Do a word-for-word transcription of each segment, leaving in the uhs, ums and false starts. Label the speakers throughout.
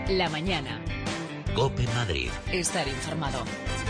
Speaker 1: La mañana.
Speaker 2: COPE Madrid.
Speaker 1: Estar informado.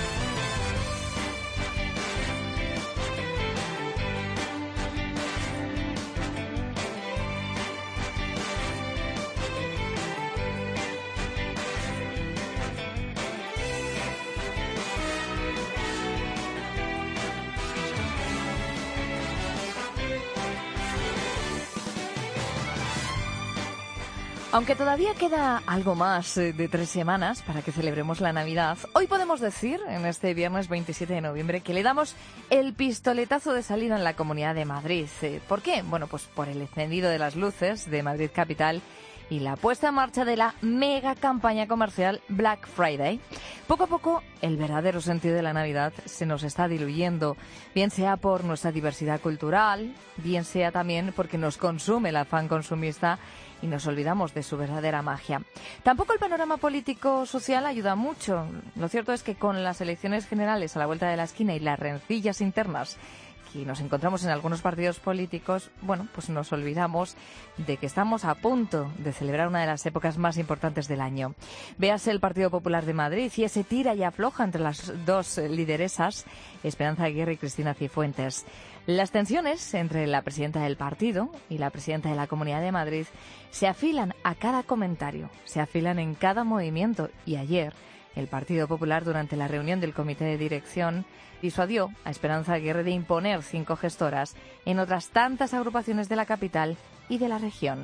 Speaker 3: Aunque todavía queda algo más de tres semanas para que celebremos la Navidad, hoy podemos decir, en este viernes veintisiete de noviembre, que le damos el pistoletazo de salida en la Comunidad de Madrid. ¿Por qué? Bueno, pues por el encendido de las luces de Madrid Capital y la puesta en marcha de la mega campaña comercial Black Friday. Poco a poco, el verdadero sentido de la Navidad se nos está diluyendo, bien sea por nuestra diversidad cultural, bien sea también porque nos consume el afán consumista y nos olvidamos de su verdadera magia. Tampoco el panorama político-social ayuda mucho. Lo cierto es que con las elecciones generales a la vuelta de la esquina y las rencillas internas que nos encontramos en algunos partidos políticos, bueno, pues nos olvidamos de que estamos a punto de celebrar una de las épocas más importantes del año. Véase el Partido Popular de Madrid y ese tira y afloja entre las dos lideresas, Esperanza Aguirre y Cristina Cifuentes. Las tensiones entre la presidenta del partido y la presidenta de la Comunidad de Madrid se afilan a cada comentario, se afilan en cada movimiento y ayer el Partido Popular, durante la reunión del comité de dirección, disuadió a Esperanza Aguirre de imponer cinco gestoras en otras tantas agrupaciones de la capital y de la región.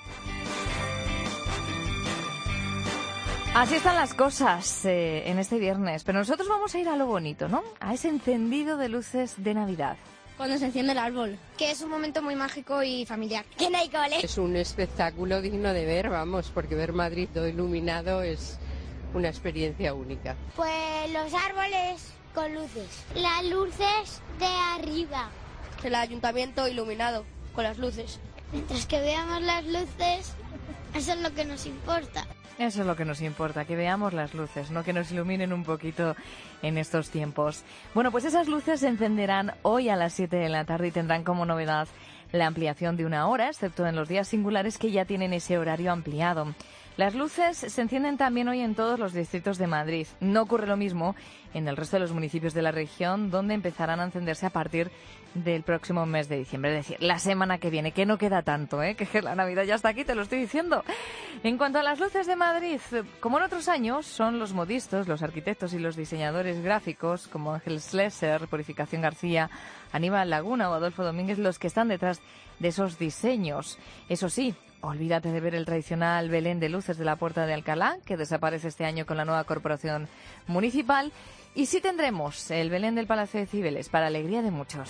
Speaker 3: Así están las cosas eh, en este viernes, pero nosotros vamos a ir a lo bonito, ¿no? A ese encendido de luces de Navidad.
Speaker 4: Cuando se enciende el árbol.
Speaker 5: Que es un momento muy mágico y familiar.
Speaker 4: Que no hay cole.
Speaker 6: Es un espectáculo digno de ver, vamos, porque ver Madrid todo iluminado es una experiencia única.
Speaker 7: Pues los árboles con luces. Las luces de arriba.
Speaker 4: El ayuntamiento iluminado con las luces.
Speaker 7: Mientras que veamos las luces, eso es lo que nos importa.
Speaker 3: Eso es lo que nos importa, que veamos las luces, no que nos iluminen un poquito en estos tiempos. Bueno, pues esas luces se encenderán hoy a las siete de la tarde y tendrán como novedad la ampliación de una hora, excepto en los días singulares que ya tienen ese horario ampliado. Las luces se encienden también hoy en todos los distritos de Madrid. No ocurre lo mismo en el resto de los municipios de la región, donde empezarán a encenderse a partir del próximo mes de diciembre. Es decir, la semana que viene, que no queda tanto, ¿eh? Que la Navidad ya está aquí, te lo estoy diciendo. En cuanto a las luces de Madrid, como en otros años, son los modistos, los arquitectos y los diseñadores gráficos, como Ángel Schlesser, Purificación García, Aníbal Laguna o Adolfo Domínguez, los que están detrás de esos diseños. Eso sí, olvídate de ver el tradicional Belén de luces de la Puerta de Alcalá, que desaparece este año con la nueva corporación municipal. Y sí tendremos el Belén del Palacio de Cibeles, para alegría de muchos.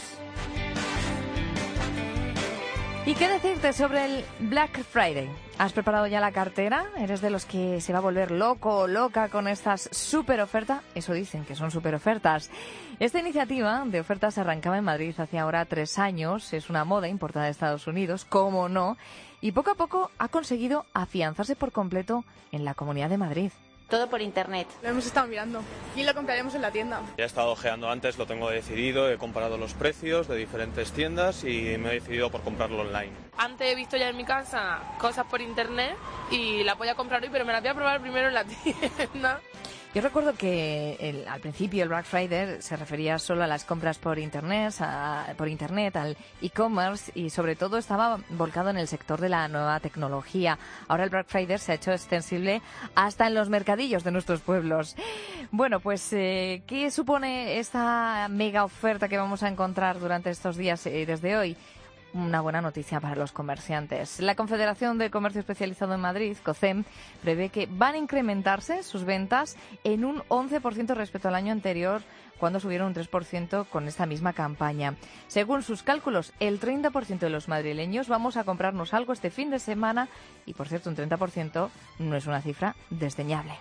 Speaker 3: ¿Y qué decirte sobre el Black Friday? ¿Has preparado ya la cartera? ¿Eres de los que se va a volver loco o loca con estas super ofertas? Eso dicen, que son super ofertas. Esta iniciativa de ofertas arrancaba en Madrid hace ahora tres años. Es una moda importada de Estados Unidos, cómo no, y poco a poco ha conseguido afianzarse por completo en la Comunidad de Madrid.
Speaker 8: Todo por internet.
Speaker 9: Lo hemos estado mirando y lo compraremos en la tienda.
Speaker 10: Ya he estado ojeando antes, lo tengo decidido, he comparado los precios de diferentes tiendas y me he decidido por comprarlo online.
Speaker 11: Antes he visto ya en mi casa cosas por internet y las voy a comprar hoy, pero me las voy a probar primero en la tienda.
Speaker 3: Yo recuerdo que el, al principio el Black Friday se refería solo a las compras por internet, a, por internet, al e-commerce y sobre todo estaba volcado en el sector de la nueva tecnología. Ahora el Black Friday se ha hecho extensible hasta en los mercadillos de nuestros pueblos. Bueno, pues eh, ¿qué supone esta mega oferta que vamos a encontrar durante estos días eh, desde hoy? Una buena noticia para los comerciantes. La Confederación de Comercio Especializado en Madrid, COCEM, prevé que van a incrementarse sus ventas en un once por ciento respecto al año anterior, cuando subieron un tres por ciento con esta misma campaña. Según sus cálculos, el treinta por ciento de los madrileños vamos a comprarnos algo este fin de semana y, por cierto, un treinta por ciento no es una cifra desdeñable.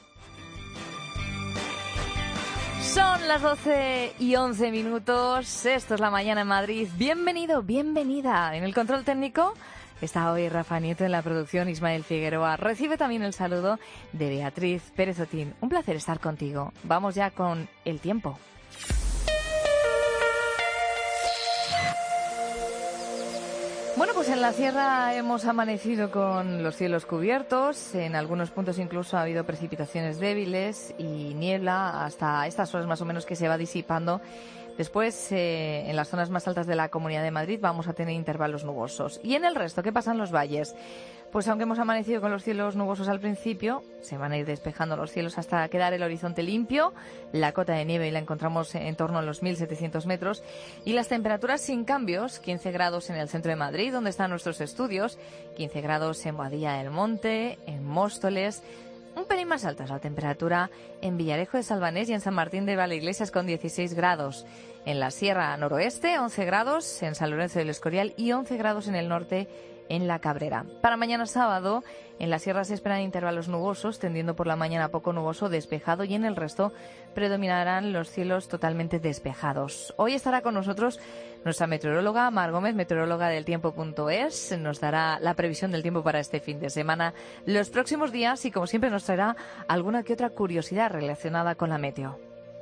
Speaker 3: Son las doce y once minutos, esto es La Mañana en Madrid. Bienvenido, bienvenida. En el control técnico está hoy Rafa Nieto, en la producción Ismael Figueroa. Recibe también el saludo de Beatriz Pérez Otín. Un placer estar contigo. Vamos ya con el tiempo. Bueno, pues en la sierra hemos amanecido con los cielos cubiertos, en algunos puntos incluso ha habido precipitaciones débiles y niebla hasta estas horas más o menos que se va disipando. Después, eh, en las zonas más altas de la Comunidad de Madrid vamos a tener intervalos nubosos. ¿Y en el resto qué pasa en los valles? Pues aunque hemos amanecido con los cielos nubosos al principio, se van a ir despejando los cielos hasta quedar el horizonte limpio. La cota de nieve la encontramos en torno a los mil setecientos metros. Y las temperaturas sin cambios, quince grados en el centro de Madrid, donde están nuestros estudios, quince grados en Boadilla del Monte, en Móstoles. Un pelín más alta la temperatura en Villarejo de Salvanés y en San Martín de Valleiglesias con dieciséis grados. En la Sierra Noroeste, once grados, en San Lorenzo del Escorial y once grados en el norte, en La Cabrera. Para mañana sábado, en la sierra se esperan intervalos nubosos, tendiendo por la mañana poco nuboso, despejado, y en el resto predominarán los cielos totalmente despejados. Hoy estará con nosotros nuestra meteoróloga Mar Gómez, meteoróloga del tiempo punto es. Nos dará la previsión del tiempo para este fin de semana, los próximos días, y como siempre nos traerá alguna que otra curiosidad relacionada con la meteo.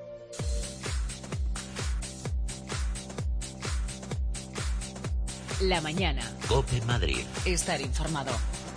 Speaker 1: La mañana.
Speaker 2: COPE Madrid.
Speaker 1: Estar informado.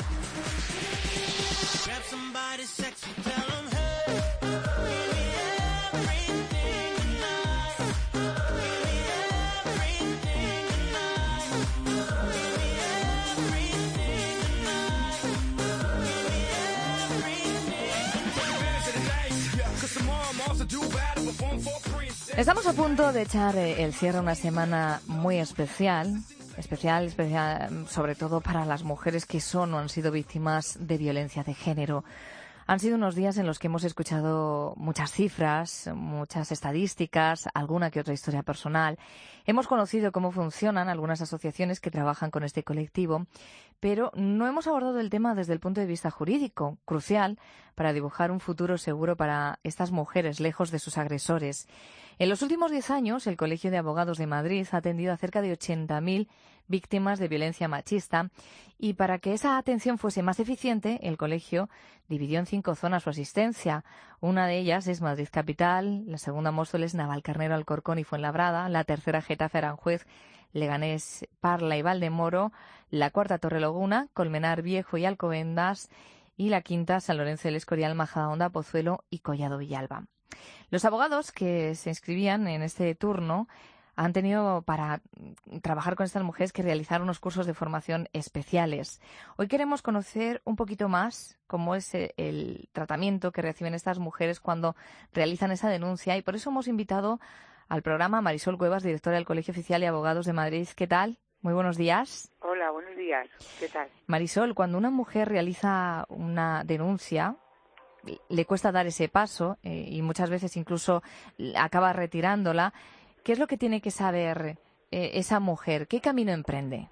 Speaker 3: Estamos a punto de echar el cierre a una semana muy especial. Especial, especial, sobre todo para las mujeres que son o han sido víctimas de violencia de género. Han sido unos días en los que hemos escuchado muchas cifras, muchas estadísticas, alguna que otra historia personal. Hemos conocido cómo funcionan algunas asociaciones que trabajan con este colectivo, pero no hemos abordado el tema desde el punto de vista jurídico, crucial para dibujar un futuro seguro para estas mujeres lejos de sus agresores. En los últimos diez años, el Colegio de Abogados de Madrid ha atendido a cerca de ochenta mil víctimas de violencia machista, y para que esa atención fuese más eficiente, el colegio dividió en cinco zonas su asistencia. Una de ellas es Madrid Capital, la segunda Móstoles, Navalcarnero, Alcorcón y Fuenlabrada, la tercera Getafe, Aranjuez, Leganés, Parla y Valdemoro, la cuarta Torrelaguna, Colmenar Viejo y Alcobendas, y la quinta San Lorenzo del Escorial, Majadahonda, Pozuelo y Collado Villalba. Los abogados que se inscribían en este turno han tenido para trabajar con estas mujeres que realizar unos cursos de formación especiales. Hoy queremos conocer un poquito más cómo es el tratamiento que reciben estas mujeres cuando realizan esa denuncia, y por eso hemos invitado al programa a Marisol Cuevas, directora del Colegio Oficial de Abogados de Madrid. ¿Qué tal? Muy buenos días.
Speaker 8: Hola, buenos días. ¿Qué tal?
Speaker 3: Marisol, cuando una mujer realiza una denuncia, le cuesta dar ese paso eh, y muchas veces incluso acaba retirándola. ¿Qué es lo que tiene que saber eh, esa mujer? ¿Qué camino emprende?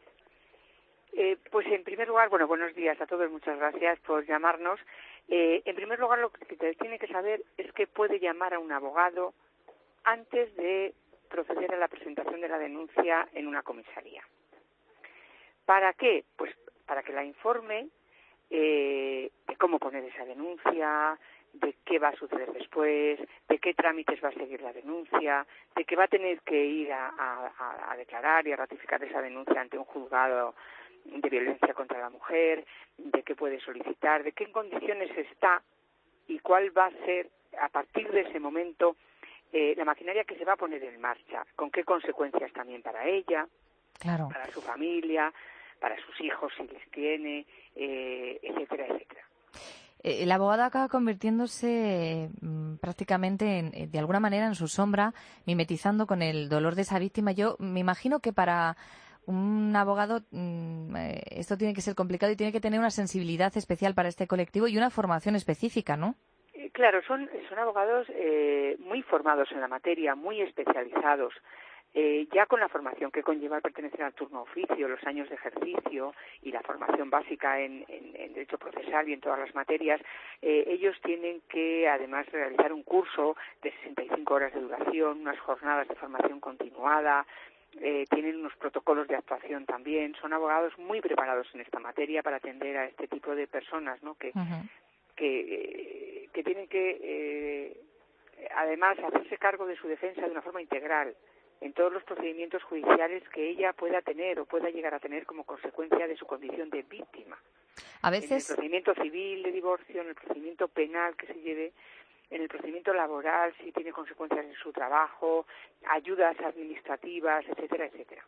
Speaker 8: Eh, pues en primer lugar, bueno, buenos días a todos, muchas gracias por llamarnos. Eh, en primer lugar, lo que tiene que saber es que puede llamar a un abogado antes de proceder a la presentación de la denuncia en una comisaría. ¿Para qué? Pues para que la informe eh, de cómo poner esa denuncia, de qué va a suceder después, de qué trámites va a seguir la denuncia, de que va a tener que ir a, a, a declarar y a ratificar esa denuncia ante un juzgado de violencia contra la mujer, de qué puede solicitar, de qué condiciones está y cuál va a ser, a partir de ese momento, eh, la maquinaria que se va a poner en marcha, con qué consecuencias también para ella,
Speaker 3: claro,
Speaker 8: para su familia, para sus hijos si les tiene, eh, etcétera, etcétera.
Speaker 3: El abogado acaba convirtiéndose eh, prácticamente, en, de alguna manera, en su sombra, mimetizando con el dolor de esa víctima. Yo me imagino que para un abogado mmm, eh, esto tiene que ser complicado y tiene que tener una sensibilidad especial para este colectivo y una formación específica, ¿no?
Speaker 8: Eh, claro, son, son abogados eh, muy formados en la materia, muy especializados. Eh, ya con la formación que conlleva el pertenecer al turno oficio, los años de ejercicio y la formación básica en, en, en derecho procesal y en todas las materias, eh, ellos tienen que además realizar un curso de sesenta y cinco horas de duración, unas jornadas de formación continuada, eh, tienen unos protocolos de actuación también. Son abogados muy preparados en esta materia para atender a este tipo de personas, ¿no? que, uh-huh. que, eh, que tienen que eh, además hacerse cargo de su defensa de una forma integral. en todos los procedimientos judiciales que ella pueda tener o pueda llegar a tener como consecuencia de su condición de víctima.
Speaker 3: A veces...
Speaker 8: En el procedimiento civil de divorcio, en el procedimiento penal que se lleve, en el procedimiento laboral, si tiene consecuencias en su trabajo, ayudas administrativas, etcétera, etcétera.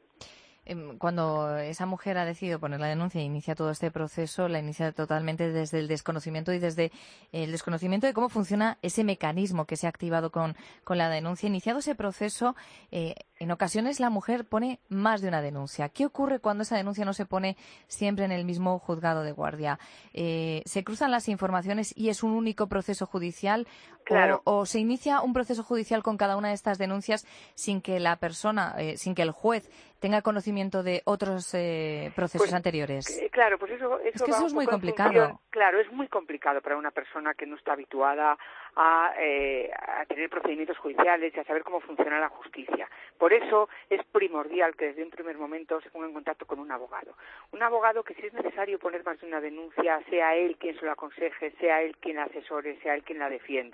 Speaker 3: Cuando esa mujer ha decidido poner la denuncia e inicia todo este proceso, la inicia totalmente desde el desconocimiento y desde el desconocimiento de cómo funciona ese mecanismo que se ha activado con, con la denuncia. Iniciado ese proceso, eh, en ocasiones la mujer pone más de una denuncia. ¿Qué ocurre cuando esa denuncia no se pone siempre en el mismo juzgado de guardia? Eh, ¿Se cruzan las informaciones y es un único proceso judicial?
Speaker 8: Claro.
Speaker 3: O, ¿O se inicia un proceso judicial con cada una de estas denuncias sin que la persona, eh, sin que el juez tenga conocimiento de otros eh, procesos
Speaker 8: pues,
Speaker 3: anteriores?
Speaker 8: Eh, claro, pues eso, eso,
Speaker 3: es que
Speaker 8: va
Speaker 3: eso
Speaker 8: un
Speaker 3: es muy
Speaker 8: poco
Speaker 3: complicado.
Speaker 8: Función, claro, es muy complicado para una persona que no está habituada a, eh, a tener procedimientos judiciales y a saber cómo funciona la justicia. Por eso es primordial que desde un primer momento se ponga en contacto con un abogado. Un abogado que si es necesario poner más de una denuncia, sea él quien se lo aconseje, sea él quien la asesore, sea él quien la defienda.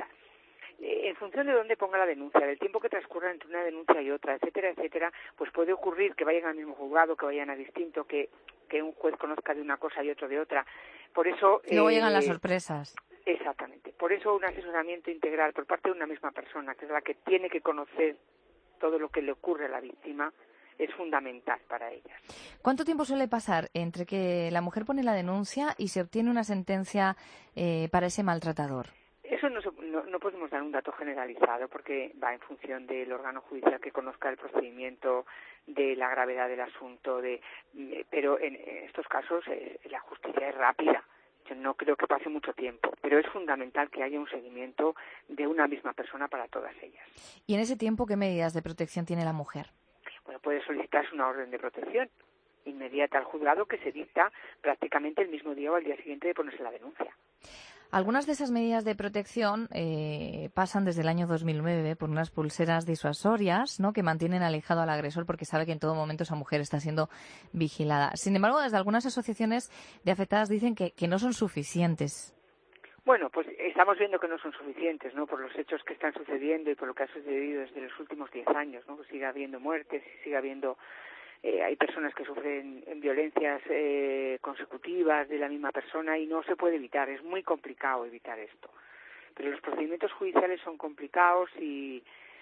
Speaker 8: En función de dónde ponga la denuncia, del tiempo que transcurra entre una denuncia y otra, etcétera, etcétera, pues puede ocurrir que vayan al mismo juzgado, que vayan a distinto, que, que un juez conozca de una cosa y otro de otra. Por eso...
Speaker 3: Y luego
Speaker 8: eh,
Speaker 3: llegan las sorpresas.
Speaker 8: Exactamente. Por eso un asesoramiento integral por parte de una misma persona, que es la que tiene que conocer todo lo que le ocurre a la víctima, es fundamental para ellas.
Speaker 3: ¿Cuánto tiempo suele pasar entre que la mujer pone la denuncia y se obtiene una sentencia eh, para ese maltratador?
Speaker 8: Eso no, no, no podemos dar un dato generalizado porque va en función del órgano judicial que conozca el procedimiento, de la gravedad del asunto, de, pero en estos casos eh, la justicia es rápida. Yo no creo que pase mucho tiempo, pero es fundamental que haya un seguimiento de una misma persona para todas ellas.
Speaker 3: ¿Y en ese tiempo qué medidas de protección tiene la mujer?
Speaker 8: Bueno, puede solicitarse una orden de protección inmediata al juzgado que se dicta prácticamente el mismo día o al día siguiente de ponerse la denuncia.
Speaker 3: Algunas de esas medidas de protección eh, pasan desde el año dos mil nueve por unas pulseras disuasorias, ¿no?, que mantienen alejado al agresor porque sabe que en todo momento esa mujer está siendo vigilada. Sin embargo, desde algunas asociaciones de afectadas dicen que, que no son suficientes.
Speaker 8: Bueno, pues estamos viendo que no son suficientes, ¿no?, por los hechos que están sucediendo y por lo que ha sucedido desde los últimos diez años, ¿no?, que sigue habiendo muertes y sigue habiendo... Eh, hay personas que sufren violencias eh, consecutivas de la misma persona y no se puede evitar, es muy complicado evitar esto. Pero los procedimientos judiciales son complicados y,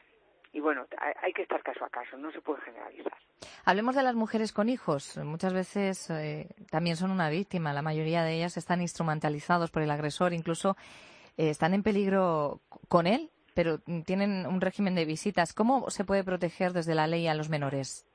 Speaker 8: y bueno, hay, hay que estar caso a caso, no se puede generalizar.
Speaker 3: Hablemos de las mujeres con hijos. Muchas veces eh, también son una víctima, la mayoría de ellas están instrumentalizados por el agresor, incluso eh, están en peligro con él, pero tienen un régimen de visitas. ¿Cómo se puede proteger desde la ley a los menores?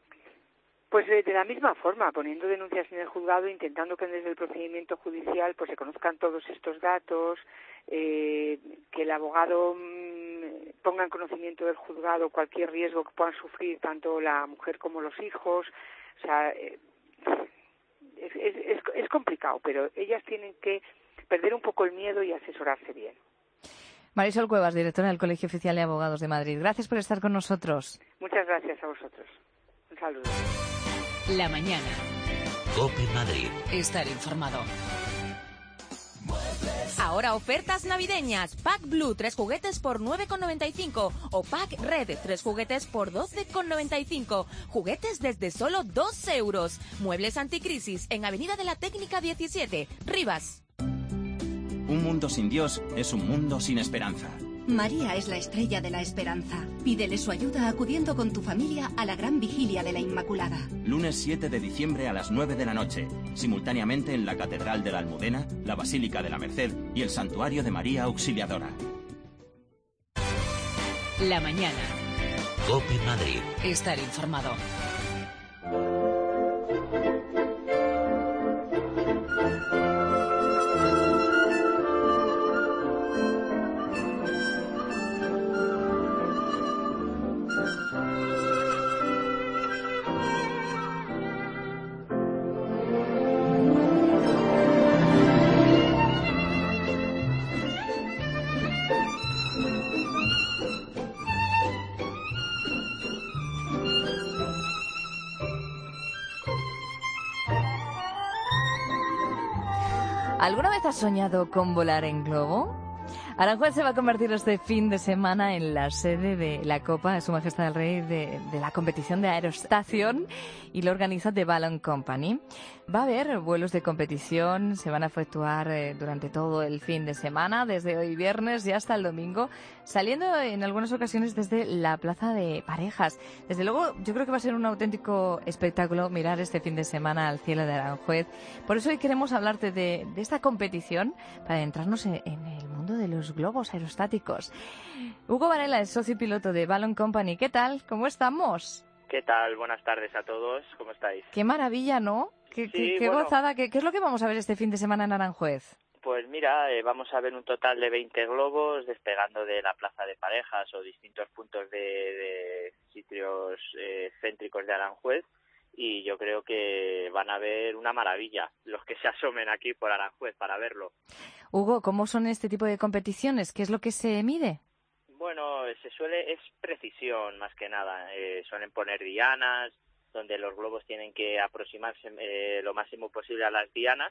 Speaker 8: Pues de la misma forma, poniendo denuncias en el juzgado, intentando que desde el procedimiento judicial pues se conozcan todos estos datos, eh, que el abogado mmm, ponga en conocimiento del juzgado cualquier riesgo que puedan sufrir tanto la mujer como los hijos. O sea, eh, es, es, es, es complicado, pero ellas tienen que perder un poco el miedo y asesorarse bien.
Speaker 3: Marisol Cuevas, directora del Colegio Oficial de Abogados de Madrid. Gracias por estar con nosotros.
Speaker 8: Muchas gracias a vosotros. Un saludo.
Speaker 1: La mañana.
Speaker 2: COPE Madrid.
Speaker 1: Estar informado.
Speaker 12: Ahora ofertas navideñas. Pack Blue, tres juguetes por nueve con noventa y cinco. O Pack Red, tres juguetes por doce con noventa y cinco. Juguetes desde solo dos euros. Muebles anticrisis en Avenida de la Técnica diecisiete, Rivas.
Speaker 13: Un mundo sin Dios es un mundo sin esperanza.
Speaker 14: María es la estrella de la esperanza. Pídele su ayuda acudiendo con tu familia a la gran vigilia de la Inmaculada.
Speaker 13: Lunes siete de diciembre a las nueve de la noche. Simultáneamente en la Catedral de la Almudena, la Basílica de la Merced y el Santuario de María Auxiliadora.
Speaker 1: La mañana.
Speaker 2: COPE Madrid.
Speaker 1: Estar informado.
Speaker 3: ¿Alguna vez has soñado con volar en globo? Aranjuez se va a convertir este fin de semana en la sede de la Copa de Su Majestad el Rey de, de la competición de aerostación y lo organiza The Ballon Company. Va a haber vuelos de competición, se van a efectuar eh, durante todo el fin de semana, desde hoy viernes y hasta el domingo, saliendo en algunas ocasiones desde la Plaza de Parejas. Desde luego, yo creo que va a ser un auténtico espectáculo mirar este fin de semana al cielo de Aranjuez. Por eso hoy queremos hablarte de, de esta competición para adentrarnos en, en el mundo de los globos aerostáticos. Hugo Varela es socio y piloto de Ballon Company. ¿Qué tal? ¿Cómo estamos?
Speaker 15: ¿Qué tal? Buenas tardes a todos. ¿Cómo estáis?
Speaker 3: Qué maravilla, ¿no? Qué,
Speaker 15: sí,
Speaker 3: qué, qué
Speaker 15: bueno,
Speaker 3: gozada. ¿Qué, ¿Qué es lo que vamos a ver este fin de semana en Aranjuez?
Speaker 15: Pues mira, eh, vamos a ver un total de veinte globos despegando de la Plaza de Parejas o distintos puntos de, de sitios eh, céntricos de Aranjuez. Y yo creo que van a ver una maravilla los que se asomen aquí por Aranjuez para verlo.
Speaker 3: Hugo, ¿cómo son este tipo de competiciones? ¿Qué es lo que se mide?
Speaker 15: Bueno, se suele, es precisión más que nada. Eh, suelen poner dianas, donde los globos tienen que aproximarse eh, lo máximo posible a las dianas.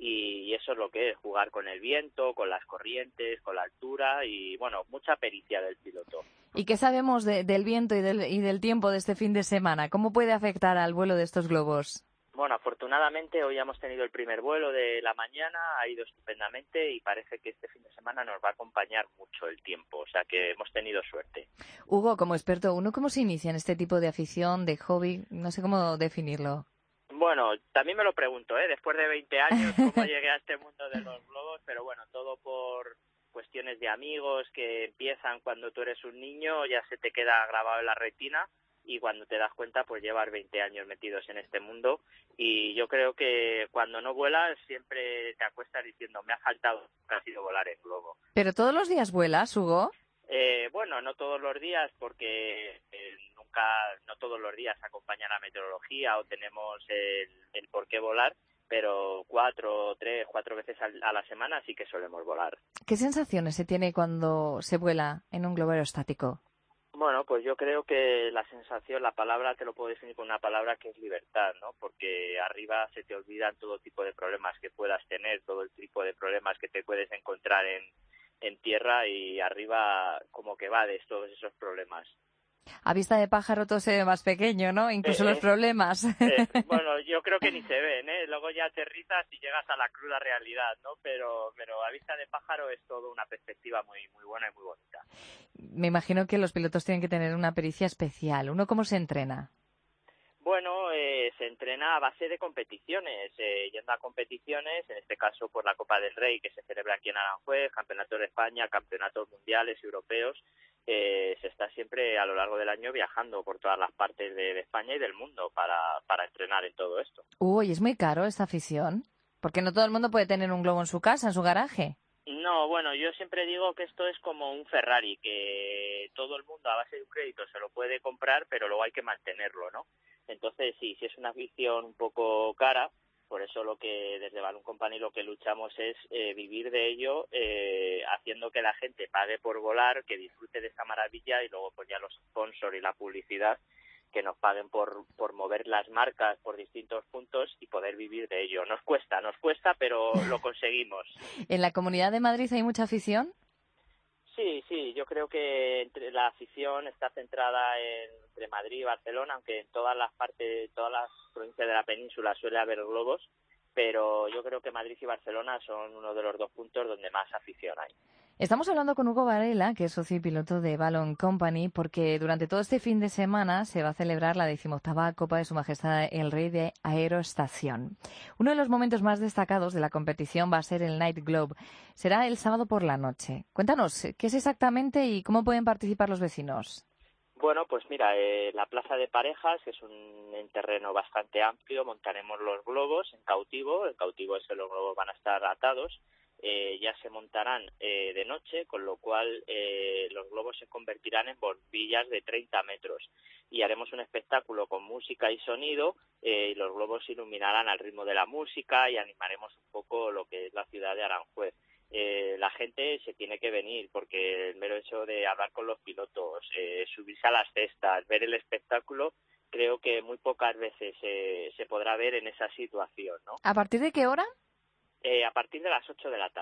Speaker 15: Y eso es lo que es, jugar con el viento, con las corrientes, con la altura y, bueno, mucha pericia del piloto.
Speaker 3: ¿Y qué sabemos de, del viento y del, y del tiempo de este fin de semana? ¿Cómo puede afectar al vuelo de estos globos?
Speaker 15: Bueno, afortunadamente hoy hemos tenido el primer vuelo de la mañana, ha ido estupendamente y parece que este fin de semana nos va a acompañar mucho el tiempo, o sea que hemos tenido suerte.
Speaker 3: Hugo, como experto, ¿uno cómo se inicia en este tipo de afición, de hobby? No sé cómo definirlo.
Speaker 15: Bueno, también me lo pregunto, ¿eh? Después de veinte años, cómo llegué a este mundo de los globos, pero bueno, todo por cuestiones de amigos que empiezan cuando tú eres un niño, ya se te queda grabado en la retina y cuando te das cuenta, pues llevas veinte años metidos en este mundo y yo creo que cuando no vuelas siempre te acuestas diciendo, me ha faltado casi volar en globo.
Speaker 3: ¿Pero todos los días vuelas, Hugo?
Speaker 15: Eh, bueno, no todos los días porque eh, nunca, no todos los días acompaña la meteorología o tenemos el, el por qué volar, pero cuatro, tres, cuatro veces a la semana sí que solemos volar.
Speaker 3: ¿Qué sensaciones se tiene cuando se vuela en un globo aerostático?
Speaker 15: Bueno, pues yo creo que la sensación, la palabra te lo puedo definir con una palabra que es libertad, ¿no? Porque arriba se te olvidan todo tipo de problemas que puedas tener, todo el tipo de problemas que te puedes encontrar en en tierra y arriba como que va de todos esos problemas.
Speaker 3: A vista de pájaro todo se ve más pequeño, ¿no? Incluso eh, los problemas.
Speaker 15: Eh, bueno, yo creo que ni se ven, ¿eh? Luego ya aterrizas y llegas a la cruda realidad, ¿no? Pero, pero a vista de pájaro es todo una perspectiva muy, muy buena y muy bonita.
Speaker 3: Me imagino que los pilotos tienen que tener una pericia especial. ¿Uno cómo se entrena?
Speaker 15: Bueno, eh, se entrena a base de competiciones, eh, yendo a competiciones, en este caso por la Copa del Rey que se celebra aquí en Aranjuez, Campeonatos de España, Campeonatos Mundiales, Europeos, eh, se está siempre a lo largo del año viajando por todas las partes de, de España y del mundo para, para entrenar en todo esto.
Speaker 3: Uy, ¿es muy caro esta afición? Porque no todo el mundo puede tener un globo en su casa, en su garaje.
Speaker 15: No, bueno, yo siempre digo que esto es como un Ferrari, que todo el mundo a base de un crédito se lo puede comprar, pero luego hay que mantenerlo, ¿no? Entonces, sí, sí es una afición un poco cara, por eso lo que desde Ballon Company lo que luchamos es eh, vivir de ello, eh, haciendo que la gente pague por volar, que disfrute de esta maravilla y luego pues ya los sponsors y la publicidad que nos paguen por, por mover las marcas por distintos puntos y poder vivir de ello. Nos cuesta, nos cuesta, pero lo conseguimos.
Speaker 3: ¿En la Comunidad de Madrid hay mucha afición?
Speaker 15: Sí, sí, yo creo que entre la afición está centrada en, entre Madrid y Barcelona, aunque en todas las partes, todas las provincias de la península suele haber globos, pero yo creo que Madrid y Barcelona son uno de los dos puntos donde más afición hay.
Speaker 3: Estamos hablando con Hugo Varela, que es socio y piloto de Ballon Company, porque durante todo este fin de semana se va a celebrar la decimoctava Copa de Su Majestad el Rey de Aerostación. Uno de los momentos más destacados de la competición va a ser el Night Globe. Será el sábado por la noche. Cuéntanos, ¿qué es exactamente y cómo pueden participar los vecinos?
Speaker 15: Bueno, pues mira, eh, la Plaza de Parejas, que es un, un terreno bastante amplio, montaremos los globos en cautivo. El cautivo es que los globos van a estar atados. Eh, ya se montarán eh, de noche, con lo cual eh, los globos se convertirán en bombillas de treinta metros y haremos un espectáculo con música y sonido eh, y los globos se iluminarán al ritmo de la música y animaremos un poco lo que es la ciudad de Aranjuez. Eh, la gente se tiene que venir porque el mero hecho de hablar con los pilotos, eh, subirse a las cestas, ver el espectáculo, creo que muy pocas veces eh, se podrá ver en esa situación, ¿no?
Speaker 3: ¿A partir de qué hora?
Speaker 15: Eh, a partir de las ocho de la tarde.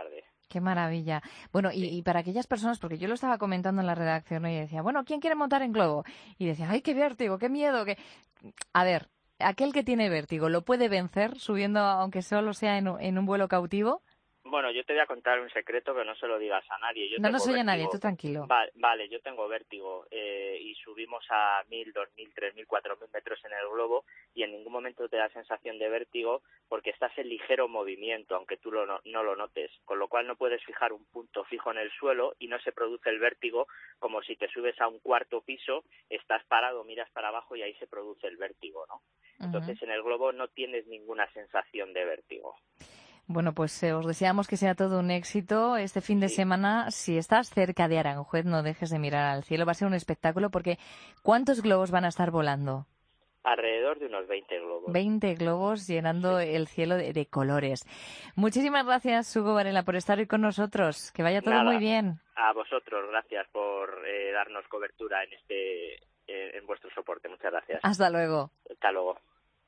Speaker 3: Qué maravilla. Bueno, y, y para aquellas personas, porque yo lo estaba comentando en la redacción, ¿no? Y decía, bueno, ¿quién quiere montar en globo? Y decía, ¡ay, qué vértigo, qué miedo! Qué... A ver, aquel que tiene vértigo, ¿lo puede vencer subiendo, aunque solo sea en un, en un vuelo cautivo?
Speaker 15: Bueno, yo te voy a contar un secreto, pero no se lo digas a nadie. Yo
Speaker 3: no, no soy
Speaker 15: vértigo.
Speaker 3: a nadie, tú tranquilo.
Speaker 15: Vale, vale yo tengo vértigo eh, y subimos a mil, dos mil, tres mil, cuatro mil metros en el globo y en ningún momento te da sensación de vértigo porque estás en ligero movimiento, aunque tú lo no, no lo notes. Con lo cual no puedes fijar un punto fijo en el suelo y no se produce el vértigo como si te subes a un cuarto piso, estás parado, miras para abajo y ahí se produce el vértigo, ¿no? Uh-huh. Entonces en el globo no tienes ninguna sensación de vértigo.
Speaker 3: Bueno, pues eh, os deseamos que sea todo un éxito este fin de sí. semana. Si estás cerca de Aranjuez, no dejes de mirar al cielo. Va a ser un espectáculo porque ¿cuántos globos van a estar volando?
Speaker 15: Alrededor de unos veinte globos.
Speaker 3: veinte globos llenando sí. el cielo de, de colores. Muchísimas gracias, Hugo Varela, por estar hoy con nosotros. Que vaya todo
Speaker 15: Nada,
Speaker 3: muy bien.
Speaker 15: A vosotros, gracias por eh, darnos cobertura en este eh, en vuestro soporte. Muchas gracias.
Speaker 3: Hasta luego.
Speaker 15: Hasta luego.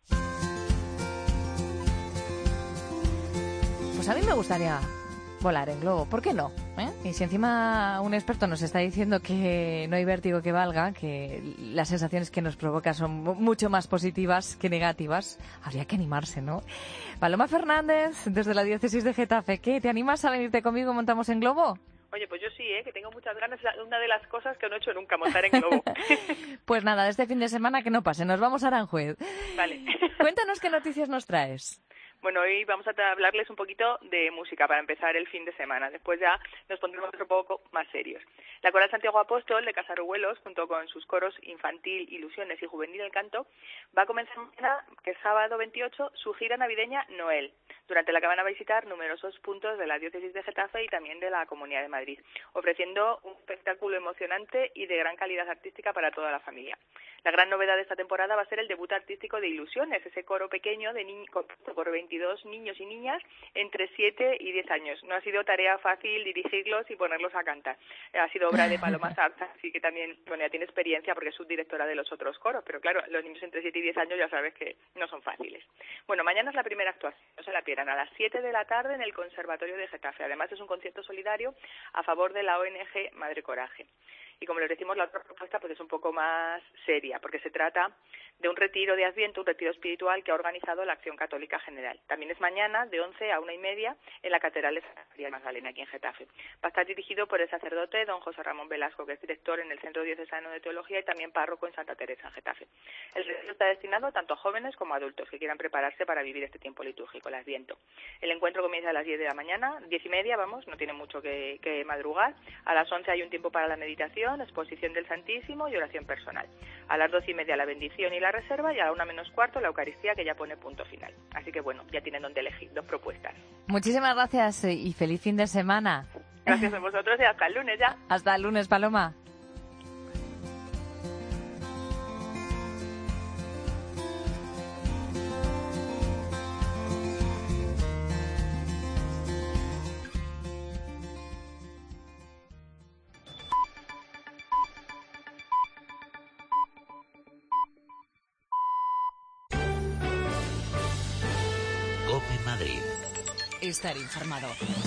Speaker 3: Pues a mí me gustaría volar en globo, ¿por qué no? ¿Eh? Y si encima un experto nos está diciendo que no hay vértigo que valga, que las sensaciones que nos provoca son mucho más positivas que negativas, habría que animarse, ¿no? Paloma Fernández, desde la diócesis de Getafe, ¿qué? ¿Te animas a venirte conmigo montamos en globo?
Speaker 16: Oye, pues yo sí, ¿eh? Que tengo muchas ganas. Es una de las cosas que no he hecho nunca, montar en globo.
Speaker 3: Pues nada, este fin de semana que no pase, nos vamos a Aranjuez.
Speaker 16: Vale.
Speaker 3: Cuéntanos qué noticias nos traes.
Speaker 16: Bueno, hoy vamos a hablarles un poquito de música para empezar el fin de semana. Después ya nos pondremos un poco más serios. La Coral Santiago Apóstol de Casaruelos, junto con sus coros Infantil, Ilusiones y Juvenil del Canto, va a comenzar mañana, que es sábado veintiocho, su gira navideña Noel, durante la que van a visitar numerosos puntos de la diócesis de Getafe y también de la Comunidad de Madrid, ofreciendo un espectáculo emocionante y de gran calidad artística para toda la familia. La gran novedad de esta temporada va a ser el debut artístico de Ilusiones, ese coro pequeño de ni- compuesto por veintidós niños y niñas entre siete y diez años. No ha sido tarea fácil dirigirlos y ponerlos a cantar. Ha sido obra de Paloma Sarza, así que también, bueno, ya tiene experiencia porque es subdirectora de los otros coros, pero claro, los niños entre siete y diez años ya sabes que no son fáciles. Bueno, mañana es la primera actuación, no se la pierdan, a las siete de la tarde en el Conservatorio de Getafe. Además es un concierto solidario a favor de la O N G Madre Coraje. Y como les decimos, la otra propuesta pues es un poco más seria, porque se trata de un retiro de Adviento, un retiro espiritual que ha organizado la Acción Católica General. También es mañana, de once a una y media, en la Catedral de Santa María Magdalena, aquí en Getafe. Va a estar dirigido por el sacerdote don José Ramón Velasco, que es director en el Centro Diocesano de Teología y también párroco en Santa Teresa, en Getafe. El retiro está destinado tanto a jóvenes como a adultos que quieran prepararse para vivir este tiempo litúrgico, el Adviento. El encuentro comienza a las diez de la mañana, diez y media, vamos, no tiene mucho que, que madrugar. A las once hay un tiempo para la meditación, exposición del Santísimo y oración personal. A las doce y media la bendición y la reserva y a la una menos cuarto la Eucaristía, que ya pone punto final. Así que bueno, ya tienen donde elegir, dos propuestas.
Speaker 3: Muchísimas gracias y feliz fin de semana.
Speaker 16: Gracias a vosotros y hasta el lunes ya.
Speaker 3: Hasta el lunes, Paloma.
Speaker 2: COPE Madrid.
Speaker 1: Estar informado.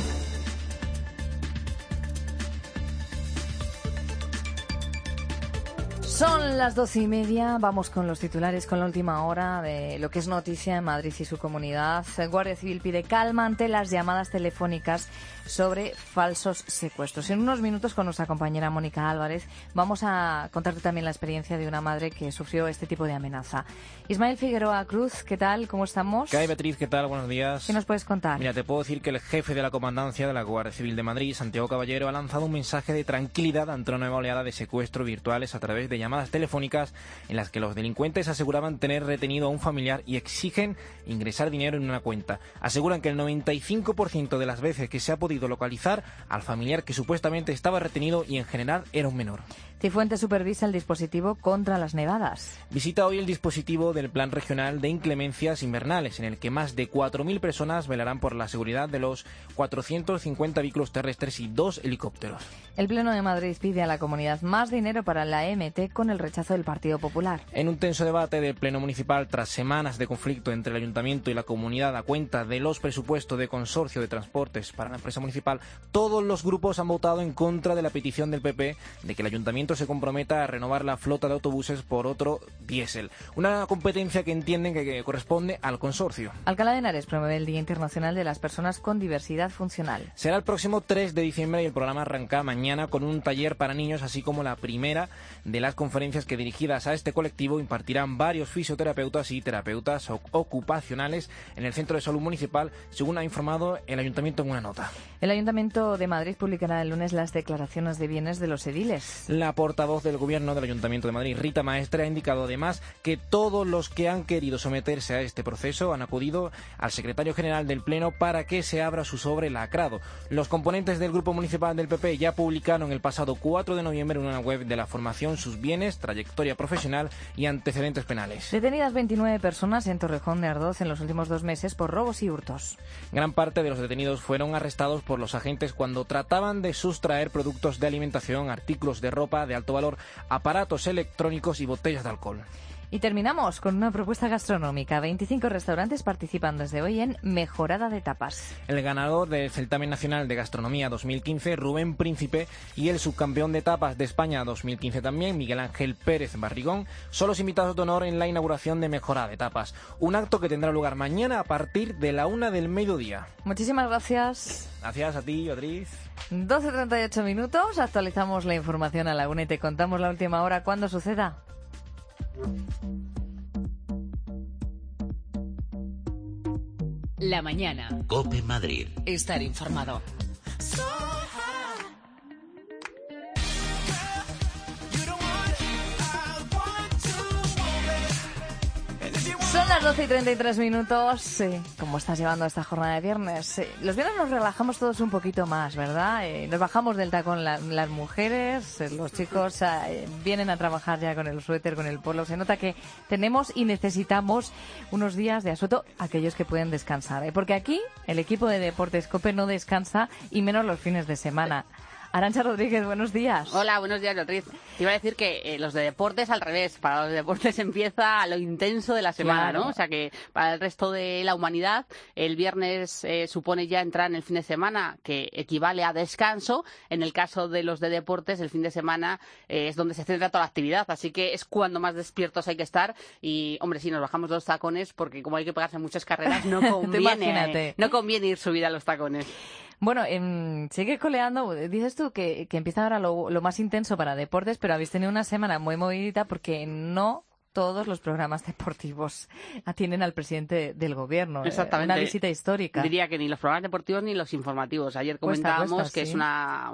Speaker 3: Son las doce y media, vamos con los titulares, con la última hora de lo que es noticia en Madrid y su comunidad. El Guardia Civil pide calma ante las llamadas telefónicas sobre falsos secuestros. En unos minutos con nuestra compañera Mónica Álvarez vamos a contarte también la experiencia de una madre que sufrió este tipo de amenaza. Ismael Figueroa Cruz, ¿qué tal? ¿Cómo estamos?
Speaker 17: ¿Qué hay, Beatriz? ¿Qué tal? Buenos días.
Speaker 3: ¿Qué nos puedes contar?
Speaker 17: Mira, te puedo decir que el jefe de la comandancia de la Guardia Civil de Madrid, Santiago Caballero, ha lanzado un mensaje de tranquilidad ante una nueva oleada de secuestros virtuales a través de llamadas telefónicas en las que los delincuentes aseguraban tener retenido a un familiar y exigen ingresar dinero en una cuenta. Aseguran que el noventa y cinco por ciento de las veces que se ha podido localizar al familiar que supuestamente estaba retenido y en general era un menor.
Speaker 3: Cifuentes supervisa el dispositivo contra las nevadas.
Speaker 17: Visita hoy el dispositivo del Plan Regional de Inclemencias Invernales, en el que más de cuatro mil personas velarán por la seguridad de los cuatrocientos cincuenta vehículos terrestres y dos helicópteros.
Speaker 3: El Pleno de Madrid pide a la comunidad más dinero para la E M T con el rechazo del Partido Popular.
Speaker 17: En un tenso debate del Pleno Municipal, tras semanas de conflicto entre el Ayuntamiento y la comunidad a cuenta de los presupuestos de consorcio de transportes para la empresa municipal, todos los grupos han votado en contra de la petición del P P de que el Ayuntamiento se comprometa a renovar la flota de autobuses por otro diésel. Una competencia que entienden que, que corresponde al consorcio.
Speaker 3: Alcalá de Henares promueve el Día Internacional de las Personas con Diversidad Funcional.
Speaker 17: Será el próximo tres de diciembre y el programa arranca mañana con un taller para niños, así como la primera de las conferencias que, dirigidas a este colectivo, impartirán varios fisioterapeutas y terapeutas ocupacionales en el Centro de Salud Municipal, según ha informado el Ayuntamiento en una nota.
Speaker 3: El Ayuntamiento de Madrid publicará el lunes las declaraciones de bienes de los ediles.
Speaker 17: La portavoz del Gobierno del Ayuntamiento de Madrid, Rita Maestre, ha indicado además que todos los que han querido someterse a este proceso han acudido al secretario general del Pleno para que se abra su sobre lacrado. Los componentes del Grupo Municipal del P P ya publicaron el pasado cuatro de noviembre en una web de la formación sus bienes, trayectoria profesional y antecedentes penales.
Speaker 3: Detenidas veintinueve personas en Torrejón de Ardoz en los últimos dos meses por robos y hurtos.
Speaker 17: Gran parte de los detenidos fueron arrestados por los agentes cuando trataban de sustraer productos de alimentación, artículos de ropa de alto valor, aparatos electrónicos y botellas de alcohol.
Speaker 3: Y terminamos con una propuesta gastronómica. veinticinco restaurantes participan desde hoy en Mejorada de Tapas.
Speaker 17: El ganador del Certamen Nacional de Gastronomía dos mil quince, Rubén Príncipe, y el subcampeón de tapas de España dos mil quince también, Miguel Ángel Pérez Barrigón, son los invitados de honor en la inauguración de Mejorada de Tapas. Un acto que tendrá lugar mañana a partir de la una del mediodía.
Speaker 3: Muchísimas gracias.
Speaker 17: Gracias a ti, Beatriz.
Speaker 3: doce treinta y ocho minutos. Actualizamos la información a la una y te contamos la última hora cuando suceda.
Speaker 1: La mañana.
Speaker 2: COPE Madrid.
Speaker 1: Estar informado.
Speaker 3: Son las doce y treinta y tres minutos. Eh, ¿Cómo estás llevando esta jornada de viernes? Eh, los viernes nos relajamos todos un poquito más, ¿verdad? Eh, nos bajamos del tacón la, las mujeres, eh, los chicos eh, vienen a trabajar ya con el suéter, con el polo. Se nota que tenemos y necesitamos unos días de asueto, aquellos que pueden descansar. ¿eh? Porque aquí el equipo de Deportes COPE no descansa, y menos los fines de semana. Arantxa Rodríguez, buenos días.
Speaker 18: Hola, buenos días, Beatriz. Te iba a decir que eh, los de deportes al revés. Para los de deportes empieza lo intenso de la semana, claro, ¿no? O sea que para el resto de la humanidad el viernes eh, supone ya entrar en el fin de semana, que equivale a descanso. En el caso de los de deportes, el fin de semana eh, es donde se centra toda la actividad. Así que es cuando más despiertos hay que estar. Y, hombre, sí, nos bajamos los tacones porque como hay que pegarse muchas carreras, no conviene, eh, no conviene ir subida a los tacones.
Speaker 3: Bueno, eh, sigue coleando. Dices tú que, que empieza ahora lo, lo más intenso para deportes, pero habéis tenido una semana muy movidita porque no todos los programas deportivos atienden al presidente del gobierno.
Speaker 18: Exactamente.
Speaker 3: Una visita histórica.
Speaker 18: Diría que ni los programas deportivos ni los informativos. Ayer comentábamos
Speaker 3: cuesta, cuesta,
Speaker 18: que
Speaker 3: sí.
Speaker 18: es una,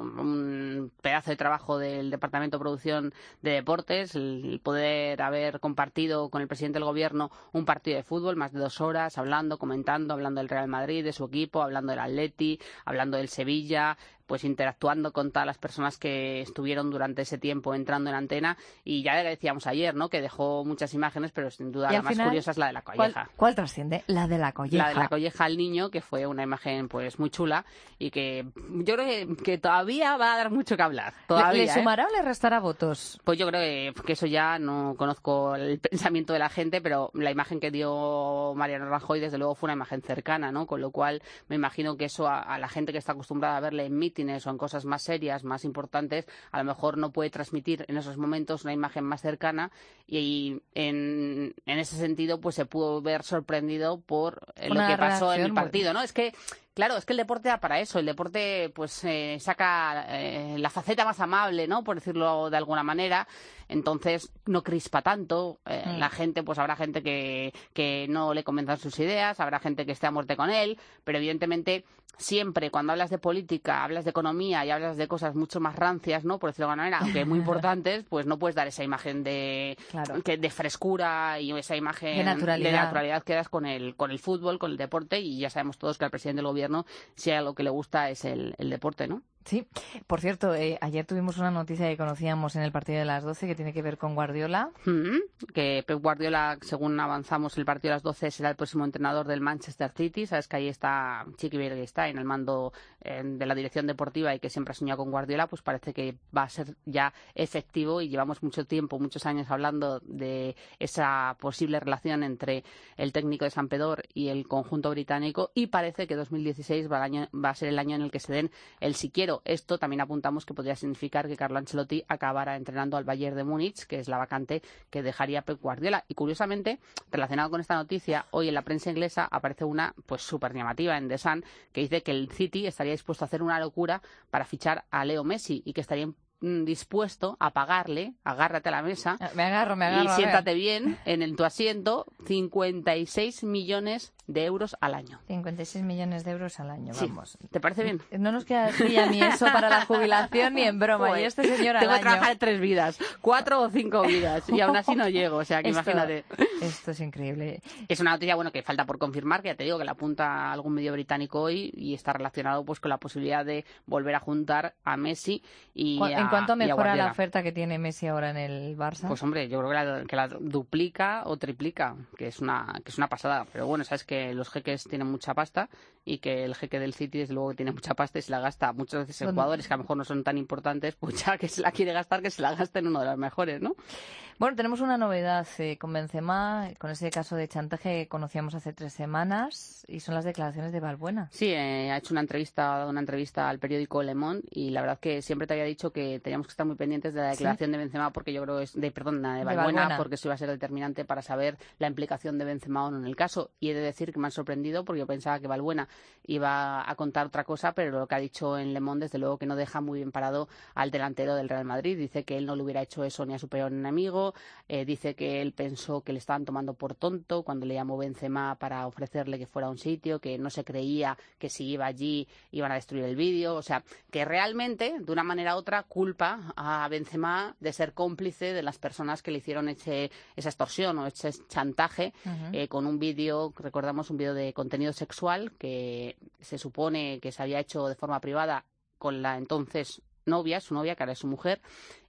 Speaker 18: un pedazo de trabajo del Departamento de Producción de Deportes, el poder haber compartido con el presidente del gobierno un partido de fútbol, más de dos horas, hablando, comentando, hablando del Real Madrid, de su equipo, hablando del Atleti, hablando del Sevilla, pues interactuando con todas las personas que estuvieron durante ese tiempo entrando en antena. Y ya le decíamos ayer, ¿no?, que dejó muchas imágenes, pero sin duda la más final, curiosa es la de la colleja.
Speaker 3: ¿Cuál, cuál trasciende? La de la colleja.
Speaker 18: La de la colleja al niño, que fue una imagen pues muy chula y que yo creo que, que todavía va a dar mucho que hablar. Todavía,
Speaker 3: ¿Le, le sumará
Speaker 18: ¿eh?
Speaker 3: o le restará votos?
Speaker 18: Pues yo creo que, que eso ya no conozco el pensamiento de la gente, pero la imagen que dio Mariano Rajoy desde luego fue una imagen cercana, ¿no? Con lo cual me imagino que eso a, a la gente que está acostumbrada a verle en mítines o en cosas más serias, más importantes, a lo mejor no puede transmitir en esos momentos una imagen más cercana, y en, en ese sentido pues se pudo ver sorprendido por eh, lo que pasó en el partido, ¿no? Es que claro, es que el deporte da para eso. El deporte pues eh, saca eh, la faceta más amable, ¿no?, por decirlo de alguna manera. Entonces no crispa tanto. Eh, mm. La gente, pues habrá gente que, que no le convenzan sus ideas, habrá gente que esté a muerte con él, pero evidentemente siempre cuando hablas de política, hablas de economía y hablas de cosas mucho más rancias, ¿no?, por decirlo de alguna manera, aunque muy importantes, pues no puedes dar esa imagen de, claro. que, de frescura y esa imagen
Speaker 3: de naturalidad.
Speaker 18: de naturalidad que das con el, con el fútbol, con el deporte, y ya sabemos todos que al presidente del gobierno, si hay algo que le gusta es el, el deporte, ¿no?
Speaker 3: Sí, por cierto, eh, ayer tuvimos una noticia que conocíamos en el partido de las doce que tiene que ver con Guardiola.
Speaker 18: Mm-hmm. Que Pep Guardiola, según avanzamos, el partido de las doce será el próximo entrenador del Manchester City. Sabes que ahí está Chiqui Berenstein en el mando eh, de la dirección deportiva y que siempre ha soñado con Guardiola, pues parece que va a ser ya efectivo y llevamos mucho tiempo, muchos años hablando de esa posible relación entre el técnico de Sampdoria y el conjunto británico y parece que dos mil dieciséis va, el año, va a ser el año en el que se den el si quiero. Esto también apuntamos que podría significar que Carlo Ancelotti acabara entrenando al Bayern de Múnich, que es la vacante que dejaría Pep Guardiola. Y curiosamente, relacionado con esta noticia, hoy en la prensa inglesa aparece una pues súper llamativa en The Sun que dice que el City estaría dispuesto a hacer una locura para fichar a Leo Messi y que estaría dispuesto a pagarle, agárrate a la mesa,
Speaker 3: me agarro, me agarro,
Speaker 18: y siéntate bien en el, tu asiento, cincuenta y seis millones de euros al año.
Speaker 3: cincuenta y seis millones de euros al año, vamos.
Speaker 18: Sí. ¿Te parece bien?
Speaker 3: No nos queda ya ni eso para la jubilación ni en broma.
Speaker 18: Pues,
Speaker 3: y este señor al
Speaker 18: tengo
Speaker 3: año...
Speaker 18: que trabajar tres vidas, cuatro o cinco vidas, y aún así no llego, o sea que
Speaker 3: esto,
Speaker 18: imagínate.
Speaker 3: Esto es increíble.
Speaker 18: Es una noticia, bueno, que falta por confirmar, que ya te digo que la apunta algún medio británico hoy y está relacionado pues con la posibilidad de volver a juntar a Messi y a,
Speaker 3: ¿En cuanto mejora la
Speaker 18: Guardiola.
Speaker 3: oferta que tiene Messi ahora en el Barça?
Speaker 18: Pues hombre, yo creo que la, que la duplica o triplica, que es una que es una pasada. Pero bueno, sabes que los jeques tienen mucha pasta y que el jeque del City desde luego tiene mucha pasta y se la gasta muchas veces en jugadores que a lo mejor no son tan importantes, pues ya que se la quiere gastar, que se la gaste en uno de los mejores, ¿no?
Speaker 3: Bueno, tenemos una novedad eh, con Benzema, con ese caso de chantaje que conocíamos hace tres semanas, y son las declaraciones de Valbuena.
Speaker 18: Sí, eh, ha hecho una entrevista, ha dado una entrevista al periódico Le Monde y la verdad que siempre te había dicho que teníamos que estar muy pendientes de la declaración ¿Sí? de Benzema porque yo creo que es de perdón de Valbuena, de Valbuena porque eso iba a ser determinante para saber la implicación de Benzema o no en el caso. Y he de decir que me han sorprendido porque yo pensaba que Valbuena iba a contar otra cosa, pero lo que ha dicho en Le Monde desde luego que no deja muy bien parado al delantero del Real Madrid. Dice que él no le hubiera hecho eso ni a su peor enemigo. Eh, dice que él pensó que le estaban tomando por tonto cuando le llamó Benzema para ofrecerle que fuera a un sitio, que no se creía que si iba allí iban a destruir el vídeo. O sea, que realmente, de una manera u otra, culpa a Benzema de ser cómplice de las personas que le hicieron ese, esa extorsión o ese chantaje uh-huh. eh, con un vídeo, recordamos, un vídeo de contenido sexual que se supone que se había hecho de forma privada con la entonces novia, su novia, que ahora es su mujer.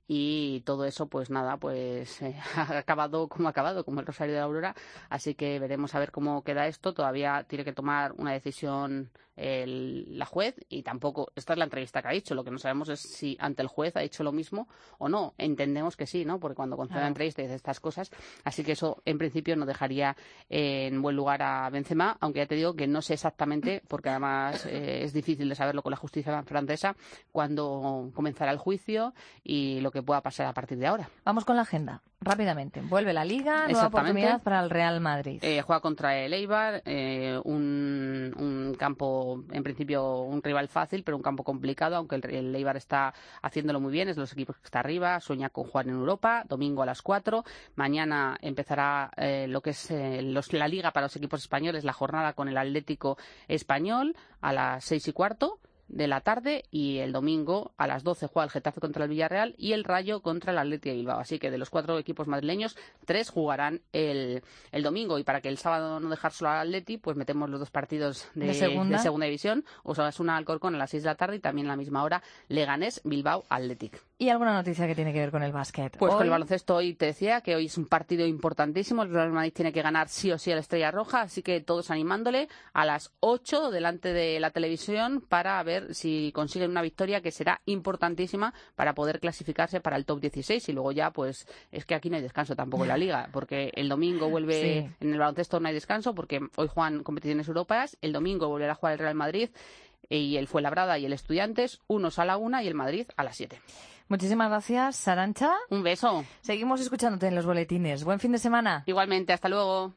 Speaker 18: Y todo eso, pues nada, pues eh, ha acabado como ha acabado, como el Rosario de la Aurora. Así que veremos a ver cómo queda esto. Todavía tiene que tomar una decisión el, la juez y tampoco, esta es la entrevista que ha dicho. Lo que no sabemos es si ante el juez ha dicho lo mismo o no. Entendemos que sí, ¿no? Porque cuando concede la entrevista dice estas cosas. Así que eso, en principio, no dejaría eh, en buen lugar a Benzema, aunque ya te digo que no sé exactamente, porque además eh, es difícil de saberlo con la justicia francesa, cuándo comenzará el juicio y lo que pueda pasar a partir de ahora.
Speaker 3: Vamos con la agenda. Rápidamente. Vuelve la Liga, nueva oportunidad para el Real Madrid.
Speaker 18: Eh, juega contra el Eibar, eh, un, un campo, en principio, un rival fácil, pero un campo complicado, aunque el, el Eibar está haciéndolo muy bien, es de los equipos que está arriba, sueña con jugar en Europa, domingo a las cuatro. Mañana empezará eh, lo que es eh, los, la Liga para los equipos españoles, la jornada con el Atlético Español a las seis y cuarto de la tarde, y el domingo a las doce juega el Getafe contra el Villarreal y el Rayo contra el Athletic de Bilbao. Así que de los cuatro equipos madrileños, tres jugarán el, el domingo, y para que el sábado no dejar solo al Athletic, pues metemos los dos partidos de,
Speaker 3: ¿De, segunda?
Speaker 18: de segunda división. Osasuna Alcorcón a las seis de la tarde y también a la misma hora Leganés Bilbao Athletic.
Speaker 3: ¿Y alguna noticia que tiene que ver con el básquet?
Speaker 18: Pues
Speaker 3: hoy...
Speaker 18: con el baloncesto hoy te decía que hoy es un partido importantísimo. El Real Madrid tiene que ganar sí o sí a la Estrella Roja, así que todos animándole a las ocho delante de la televisión para ver si consiguen una victoria que será importantísima para poder clasificarse para el top dieciséis. Y luego ya, pues es que aquí no hay descanso tampoco en la Liga, porque el domingo vuelve, sí. En el baloncesto no hay descanso porque hoy juegan competiciones europeas, el domingo volverá a jugar el Real Madrid y el Fuenlabrada y el Estudiantes, unos a la una y el Madrid a las siete.
Speaker 3: Muchísimas gracias, Arantxa.
Speaker 18: Un beso.
Speaker 3: Seguimos escuchándote en los boletines. Buen fin de semana.
Speaker 18: Igualmente, hasta luego.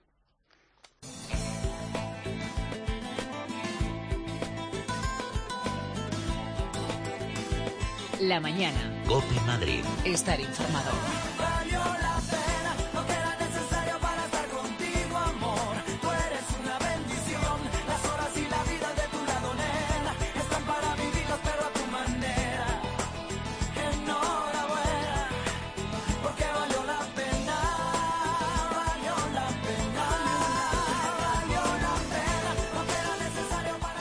Speaker 1: La mañana.
Speaker 2: COPE Madrid.
Speaker 1: Estar informado.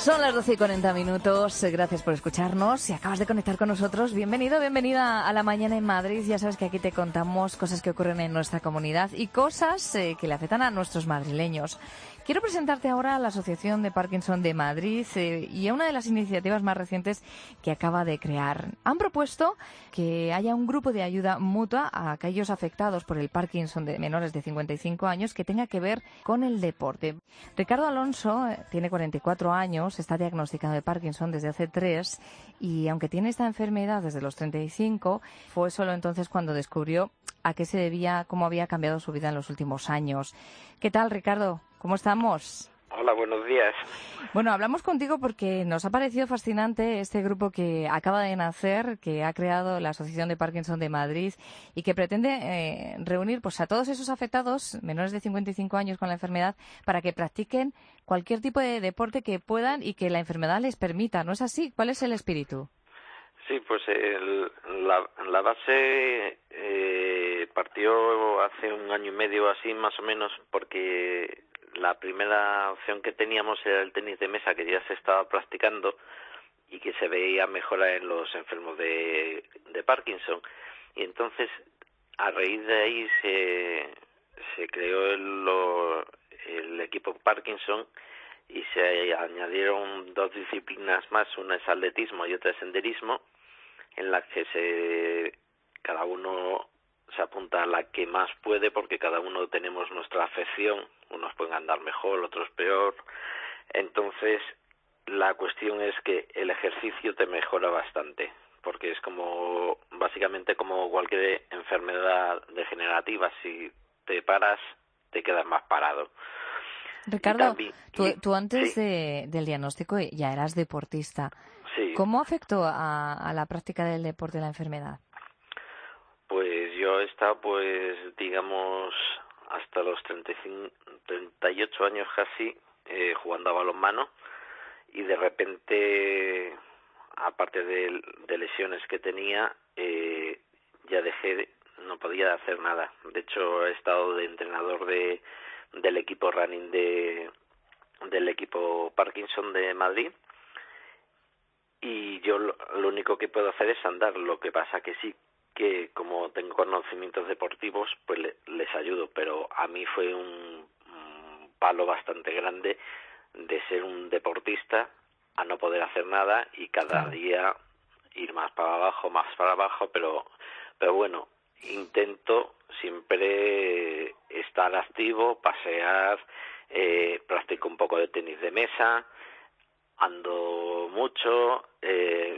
Speaker 3: Son las doce y cuarenta minutos, gracias por escucharnos. Si acabas de conectar con nosotros, bienvenido, bienvenida a La Mañana en Madrid. Ya sabes que aquí te contamos cosas que ocurren en nuestra comunidad y cosas eh, que le afectan a nuestros madrileños. Quiero presentarte ahora a la Asociación de Parkinson de Madrid eh, y a una de las iniciativas más recientes que acaba de crear. Han propuesto que haya un grupo de ayuda mutua a aquellos afectados por el Parkinson de menores de cincuenta y cinco años que tenga que ver con el deporte. Ricardo Alonso eh, tiene cuarenta y cuatro años, está diagnosticado de Parkinson desde hace tres y aunque tiene esta enfermedad desde los treinta y cinco, fue solo entonces cuando descubrió a qué se debía, cómo había cambiado su vida en los últimos años. ¿Qué tal, Ricardo? ¿Cómo estamos?
Speaker 19: Hola, buenos días.
Speaker 3: Bueno, hablamos contigo porque nos ha parecido fascinante este grupo que acaba de nacer, que ha creado la Asociación de Parkinson de Madrid y que pretende eh, reunir pues a todos esos afectados menores de cincuenta y cinco años con la enfermedad para que practiquen cualquier tipo de deporte que puedan y que la enfermedad les permita. ¿No es así? ¿Cuál es el espíritu?
Speaker 19: Sí, pues el, la, la base eh, partió hace un año y medio así más o menos porque la primera opción que teníamos era el tenis de mesa, que ya se estaba practicando y que se veía mejora en los enfermos de, de Parkinson. Y entonces, a raíz de ahí se, se creó el, lo, el equipo Parkinson y se añadieron dos disciplinas más, una es atletismo y otra es senderismo, en las que se cada uno se apunta a la que más puede porque cada uno tenemos nuestra afección, unos pueden andar mejor, otros peor. Entonces, la cuestión es que el ejercicio te mejora bastante, porque es como, básicamente como cualquier enfermedad degenerativa, si te paras, te quedas más parado.
Speaker 3: Ricardo,
Speaker 19: también,
Speaker 3: tú,
Speaker 19: y,
Speaker 3: tú antes
Speaker 19: sí.
Speaker 3: de, del diagnóstico ya eras deportista.
Speaker 19: Sí.
Speaker 3: ¿Cómo afectó a, a la práctica del deporte la enfermedad?
Speaker 19: Pues yo he estado, pues, digamos, hasta los treinta y cinco, treinta y ocho años casi, eh, jugando a balonmano, y de repente, aparte de, de lesiones que tenía, eh, ya dejé, de, no podía hacer nada. De hecho, he estado de entrenador de del equipo running de del equipo Parkinson de Madrid, y yo lo, lo único que puedo hacer es andar. Lo que pasa que sí, que como tengo conocimientos deportivos, pues le, les ayudo, pero a mí fue un, un palo bastante grande de ser un deportista a no poder hacer nada y cada día ir más para abajo, más para abajo, pero pero bueno, intento siempre estar activo, pasear, eh, practico un poco de tenis de mesa, ando mucho, eh,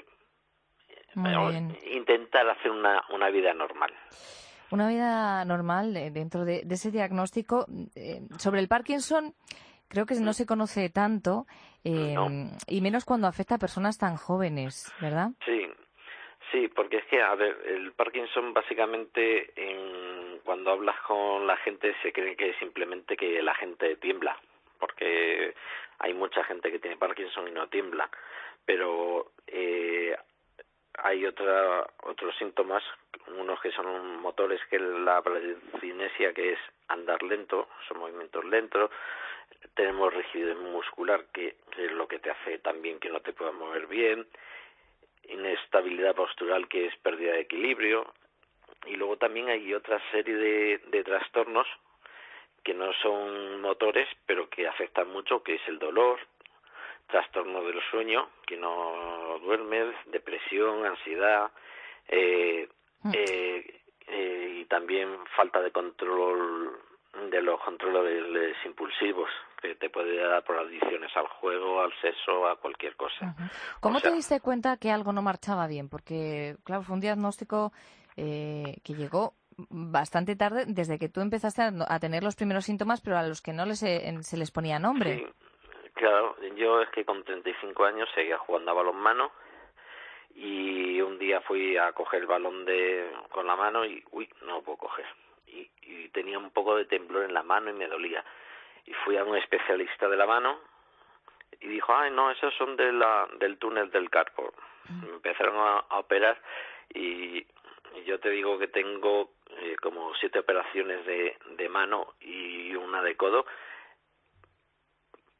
Speaker 19: intentar hacer una, una vida normal.
Speaker 3: Una vida normal eh, dentro de, de ese diagnóstico. Eh, sobre el Parkinson, creo que no se conoce tanto, eh,
Speaker 19: no.
Speaker 3: y menos cuando afecta a personas tan jóvenes, ¿verdad?
Speaker 19: Sí, sí, porque es que, a ver, el Parkinson básicamente, en, cuando hablas con la gente, se cree que es simplemente que la gente tiembla, porque hay mucha gente que tiene Parkinson y no tiembla, pero eh, hay otra, otros síntomas, unos que son motores, que es la bradicinesia, que es andar lento, son movimientos lentos. Tenemos rigidez muscular, que, que es lo que te hace también que no te puedas mover bien. Inestabilidad postural, que es pérdida de equilibrio. Y luego también hay otra serie de, de trastornos que no son motores, pero que afectan mucho, que es el dolor, trastorno del sueño, que no duermes, depresión, ansiedad, eh, eh, eh, y también falta de control de los controles impulsivos, que te puede dar por adicciones al juego, al sexo, a cualquier cosa.
Speaker 3: Uh-huh. ¿Cómo
Speaker 19: o sea,
Speaker 3: te diste cuenta que algo no marchaba bien? Porque, claro, fue un diagnóstico eh, que llegó bastante tarde, desde que tú empezaste a, a tener los primeros síntomas, pero a los que no les, eh, se les ponía nombre.
Speaker 19: Sí. Claro, yo es que con treinta y cinco años seguía jugando a balonmano y un día fui a coger el balón de con la mano y, uy, no lo puedo coger. Y, y tenía un poco de temblor en la mano y me dolía. Y fui a un especialista de la mano y dijo, ay, no, esos son de la, del túnel del carpo. Me empezaron a, a operar y, y yo te digo que tengo eh, como siete operaciones de, de mano y una de codo,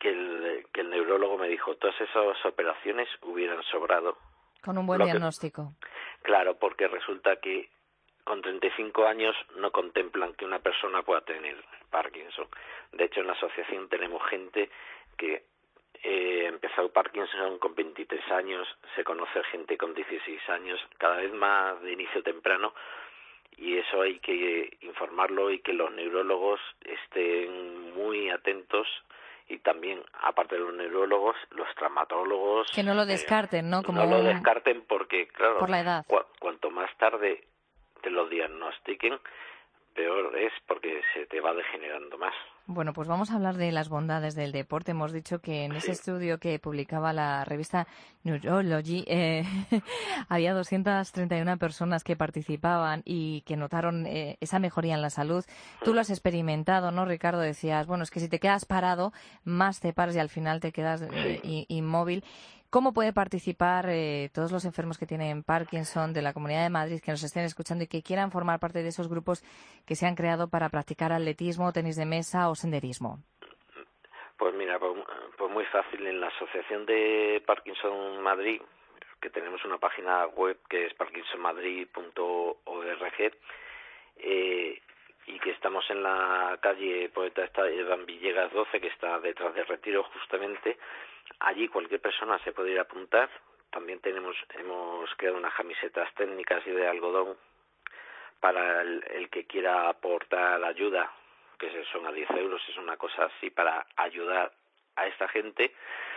Speaker 19: que el, que el neurólogo me dijo, todas esas operaciones hubieran sobrado.
Speaker 3: Con un buen
Speaker 19: Lo que-
Speaker 3: diagnóstico.
Speaker 19: Claro, porque resulta que con treinta y cinco años no contemplan que una persona pueda tener Parkinson. De hecho, en la asociación tenemos gente que eh, empezó Parkinson con veintitrés años, se conoce gente con dieciséis años, cada vez más de inicio temprano, y eso hay que informarlo y que los neurólogos estén muy atentos, y también, aparte de los neurólogos, los traumatólogos...
Speaker 3: Que no lo descarten, ¿no? Como
Speaker 19: no lo
Speaker 3: un-
Speaker 19: descarten porque, claro,
Speaker 3: por la edad.
Speaker 19: cua- cuanto más tarde te lo diagnostiquen, peor es porque se te va degenerando más.
Speaker 3: Bueno, pues vamos a hablar de las bondades del deporte. Hemos dicho que en ese estudio que publicaba la revista Neurology eh, había doscientas treinta y una personas que participaban y que notaron eh, esa mejoría en la salud. Tú lo has experimentado, ¿no, Ricardo? Decías, bueno, es que si te quedas parado, más te paras y al final te quedas eh, i- inmóvil. ¿Cómo puede participar eh, todos los enfermos que tienen Parkinson de la Comunidad de Madrid, que nos estén escuchando y que quieran formar parte de esos grupos que se han creado para practicar atletismo, tenis de mesa o senderismo?
Speaker 19: Pues mira, pues, pues muy fácil. En la Asociación de Parkinson Madrid, que tenemos una página web que es parkinson madrid punto org, eh, y que estamos en la calle Poeta Esteban Villegas doce, que está detrás del Retiro justamente. Allí cualquier persona se puede ir a apuntar. También tenemos hemos creado unas camisetas técnicas y de algodón para el, el que quiera aportar ayuda, que son a diez euros, es una cosa así para ayudar a esta gente.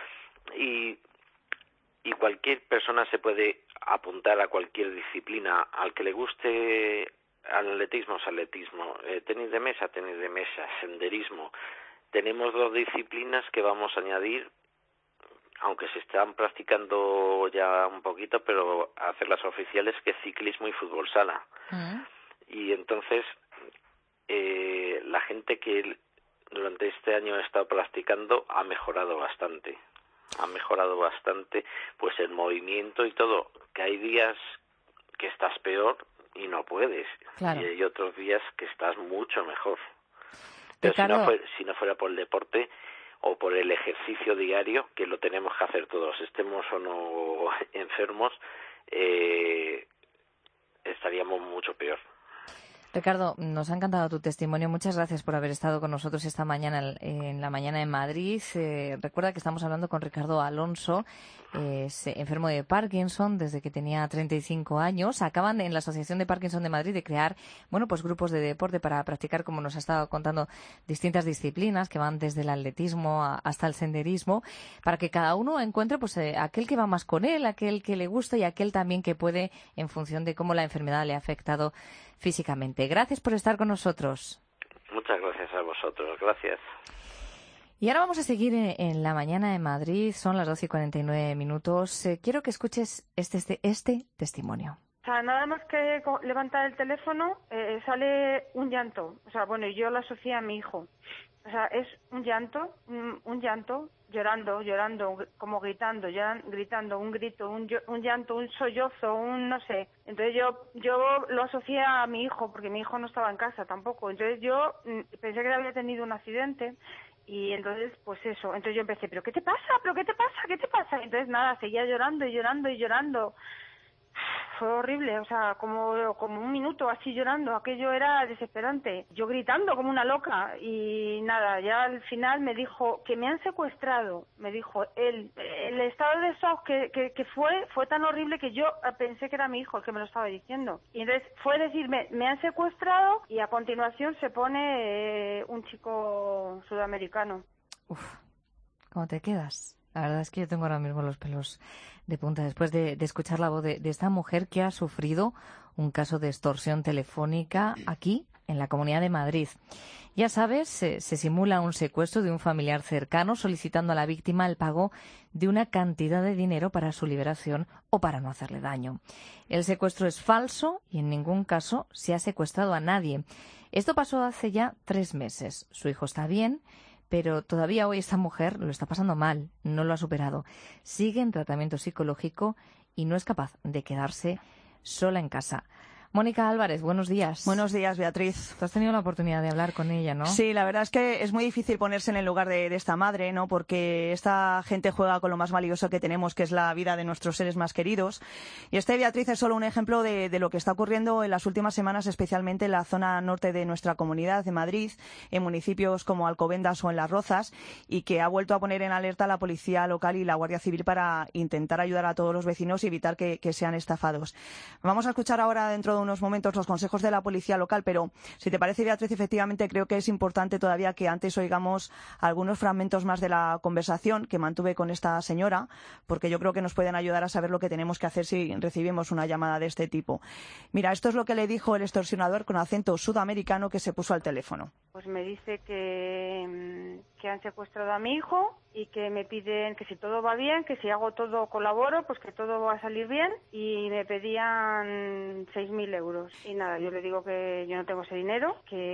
Speaker 19: Y, y cualquier persona se puede apuntar a cualquier disciplina. Al que le guste atletismo, es atletismo, eh, tenis de mesa, tenis de mesa, senderismo. Tenemos dos disciplinas que vamos a añadir, aunque se están practicando ya un poquito, pero hacerlas oficiales, que es ciclismo y fútbol sala.
Speaker 3: Mm.
Speaker 19: Y entonces eh, la gente que durante este año ha estado practicando ha mejorado bastante, ha mejorado bastante, pues el movimiento y todo, que hay días que estás peor y no puedes,
Speaker 3: Claro.
Speaker 19: y hay otros días que estás mucho mejor. Pero si
Speaker 3: Ricardo.
Speaker 19: no, fue, si no fuera por el deporte o por el ejercicio diario, que lo tenemos que hacer todos, estemos o no enfermos, eh, estaríamos mucho peor.
Speaker 3: Ricardo, nos ha encantado tu testimonio. Muchas gracias por haber estado con nosotros esta mañana en la mañana en Madrid. Eh, recuerda que estamos hablando con Ricardo Alonso, eh, es enfermo de Parkinson desde que tenía treinta y cinco años. Acaban en la Asociación de Parkinson de Madrid de crear, bueno, pues grupos de deporte para practicar, como nos ha estado contando, distintas disciplinas que van desde el atletismo a, hasta el senderismo, para que cada uno encuentre pues eh, aquel que va más con él, aquel que le gusta y aquel también que puede en función de cómo la enfermedad le ha afectado físicamente. Gracias por estar con nosotros.
Speaker 19: Muchas gracias a vosotros, gracias.
Speaker 3: Y ahora vamos a seguir en, en la mañana en Madrid. Son las doce y cuarenta y nueve minutos. Eh, quiero que escuches este, este, este testimonio.
Speaker 20: O sea, nada más que co- levantar el teléfono, eh, sale un llanto. O sea, bueno, yo lo asocié a mi hijo. O sea, es un llanto, un, un llanto, llorando, llorando, gr- como gritando, lloran- gritando, un grito, un, llo- un llanto, un sollozo, un no sé. Entonces yo yo lo asocié a mi hijo, porque mi hijo no estaba en casa tampoco. Entonces yo mm, pensé que había tenido un accidente. Y entonces, pues eso, entonces yo empecé, ¿pero qué te pasa? ¿Pero qué te pasa? ¿Qué te pasa? Entonces nada, seguía llorando y llorando y llorando. Fue horrible, o sea, como, como un minuto así llorando, aquello era desesperante. Yo gritando como una loca y nada, ya al final me dijo que me han secuestrado, me dijo él. El estado de shock que, que, que fue fue tan horrible que yo pensé que era mi hijo el que me lo estaba diciendo. Y entonces fue decirme, me han secuestrado y a continuación se pone eh, un chico sudamericano.
Speaker 3: Uf, ¿cómo te quedas? La verdad es que yo tengo ahora mismo los pelos de punta después de, de escuchar la voz de, de esta mujer que ha sufrido un caso de extorsión telefónica aquí, en la Comunidad de Madrid. Ya sabes, se, se simula un secuestro de un familiar cercano solicitando a la víctima el pago de una cantidad de dinero para su liberación o para no hacerle daño. El secuestro es falso y en ningún caso se ha secuestrado a nadie. Esto pasó hace ya tres meses. Su hijo está bien, pero todavía hoy esta mujer lo está pasando mal, no lo ha superado. Sigue en tratamiento psicológico y no es capaz de quedarse sola en casa. Mónica Álvarez, buenos días.
Speaker 21: Buenos días, Beatriz.
Speaker 3: Tú has tenido la oportunidad de hablar con ella, ¿no?
Speaker 21: Sí, la verdad es que es muy difícil ponerse en el lugar de, de esta madre, ¿no? Porque esta gente juega con lo más valioso que tenemos, que es la vida de nuestros seres más queridos. Y este, Beatriz, es solo un ejemplo de, de lo que está ocurriendo en las últimas semanas, especialmente en la zona norte de nuestra comunidad, de Madrid, en municipios como Alcobendas o en Las Rozas, y que ha vuelto a poner en alerta a la policía local y la Guardia Civil para intentar ayudar a todos los vecinos y evitar que, que sean estafados. Vamos a escuchar ahora, dentro de unos momentos, los consejos de la policía local, pero si te parece, Beatriz, efectivamente creo que es importante todavía que antes oigamos algunos fragmentos más de la conversación que mantuve con esta señora, porque yo creo que nos pueden ayudar a saber lo que tenemos que hacer si recibimos una llamada de este tipo. Mira, esto es lo que le dijo el extorsionador con acento sudamericano que se puso al teléfono.
Speaker 20: Pues me dice que, que han secuestrado a mi hijo y que me piden que si todo va bien, que si hago todo, colaboro, pues que todo va a salir bien, y me pedían seis mil euros. Y nada, yo le digo que yo no tengo ese dinero,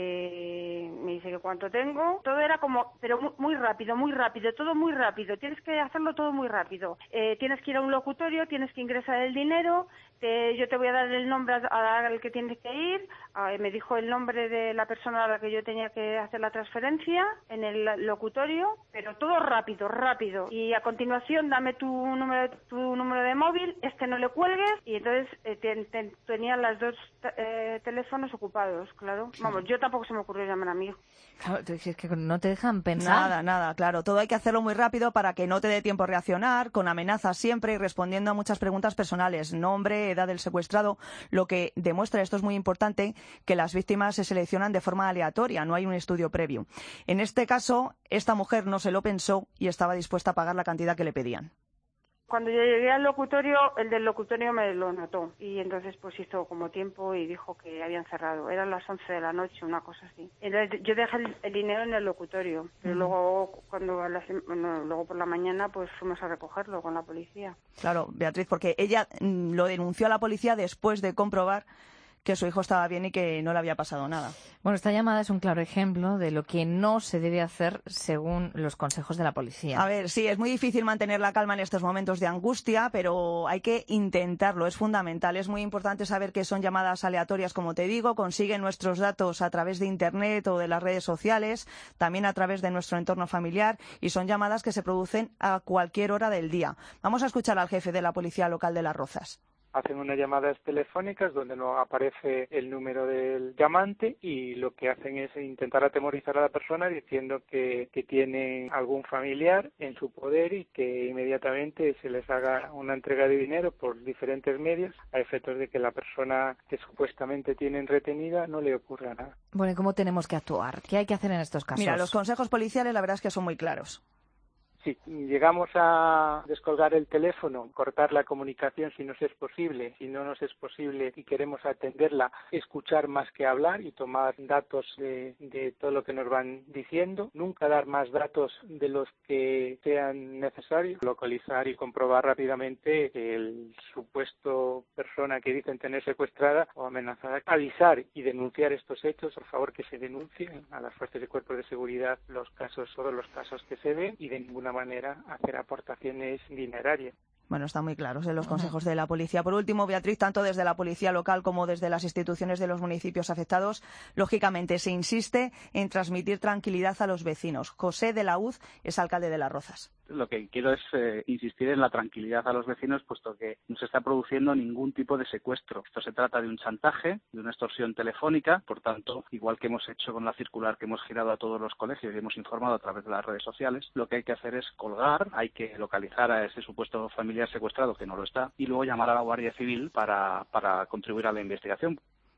Speaker 20: que me dice que cuánto tengo. Todo era como, pero muy, muy rápido, muy rápido, todo muy rápido. Tienes que hacerlo todo muy rápido. Eh, tienes que ir a un locutorio, tienes que ingresar el dinero, te, yo te voy a dar el nombre al que tienes que ir. Eh, me dijo el nombre de la persona a la que yo tenía que hacer la transferencia en el locutorio, pero todo rápido, rápido. Y a continuación, dame tu número, tu número de móvil, este no le cuelgues, y entonces eh, te, te, tenían las dos eh, teléfonos ocupados, claro. Vamos, yo tampoco se me ocurrió llamar a mi hijo.
Speaker 3: Claro, es que no te dejan pensar.
Speaker 21: Nada, nada, claro. Todo hay que hacerlo muy rápido para que no te dé tiempo a reaccionar, con amenazas siempre y respondiendo a muchas preguntas personales. Nombre, edad del secuestrado. Lo que demuestra, esto es muy importante, que las víctimas se seleccionan de forma aleatoria, no hay un estudio previo. En este caso, esta mujer no se lo pensó y estaba dispuesta a pagar la cantidad que le pedían.
Speaker 20: Cuando yo llegué al locutorio, el del locutorio me lo notó y entonces pues hizo como tiempo y dijo que habían cerrado. Eran las once de la noche, una cosa así. Entonces yo dejé el, el dinero en el locutorio, pero uh-huh. luego cuando a la, bueno, luego por la mañana pues fuimos a recogerlo con la policía.
Speaker 21: Claro, Beatriz, porque ella mm, lo denunció a la policía después de comprobar que su hijo estaba bien y que no le había pasado nada.
Speaker 3: Bueno, esta llamada es un claro ejemplo de lo que no se debe hacer según los consejos de la policía.
Speaker 21: A ver, sí, es muy difícil mantener la calma en estos momentos de angustia, pero hay que intentarlo, es fundamental. Es muy importante saber que son llamadas aleatorias, como te digo, consiguen nuestros datos a través de Internet o de las redes sociales, también a través de nuestro entorno familiar, y son llamadas que se producen a cualquier hora del día. Vamos a escuchar al jefe de la Policía Local de Las Rozas.
Speaker 22: Hacen unas llamadas telefónicas donde no aparece el número del llamante y lo que hacen es intentar atemorizar a la persona diciendo que, que tienen algún familiar en su poder y que inmediatamente se les haga una entrega de dinero por diferentes medios a efectos de que la persona que supuestamente tienen retenida no le ocurra nada.
Speaker 3: Bueno, ¿y cómo tenemos que actuar? ¿Qué hay que hacer en estos casos?
Speaker 21: Mira, los consejos policiales la verdad es que son muy claros.
Speaker 22: Si llegamos a descolgar el teléfono, cortar la comunicación si nos es posible, si no nos es posible y queremos atenderla, escuchar más que hablar y tomar datos de, de todo lo que nos van diciendo, nunca dar más datos de los que sean necesarios, localizar y comprobar rápidamente el supuesto persona que dicen tener secuestrada o amenazada, avisar y denunciar estos hechos, por favor que se denuncien a las fuerzas y cuerpos de seguridad los casos, todos los casos que se ven y de ninguna manera hacer aportaciones dinerarias.
Speaker 21: Bueno, está muy claro en los consejos de la policía. Por último, Beatriz, tanto desde la policía local como desde las instituciones de los municipios afectados, lógicamente se insiste en transmitir tranquilidad a los vecinos. José de la Uz es alcalde de Las Rozas.
Speaker 23: Lo que quiero es eh, insistir en la tranquilidad a los vecinos, puesto que no se está produciendo ningún tipo de secuestro. Esto se trata de un chantaje, de una extorsión telefónica. Por tanto, igual que hemos hecho con la circular que hemos girado a todos los colegios y hemos informado a través de las redes sociales, lo que hay que hacer es colgar, hay que localizar a ese supuesto familiar secuestrado, que no lo está, y luego llamar a la Guardia Civil para, para contribuir a la investigación.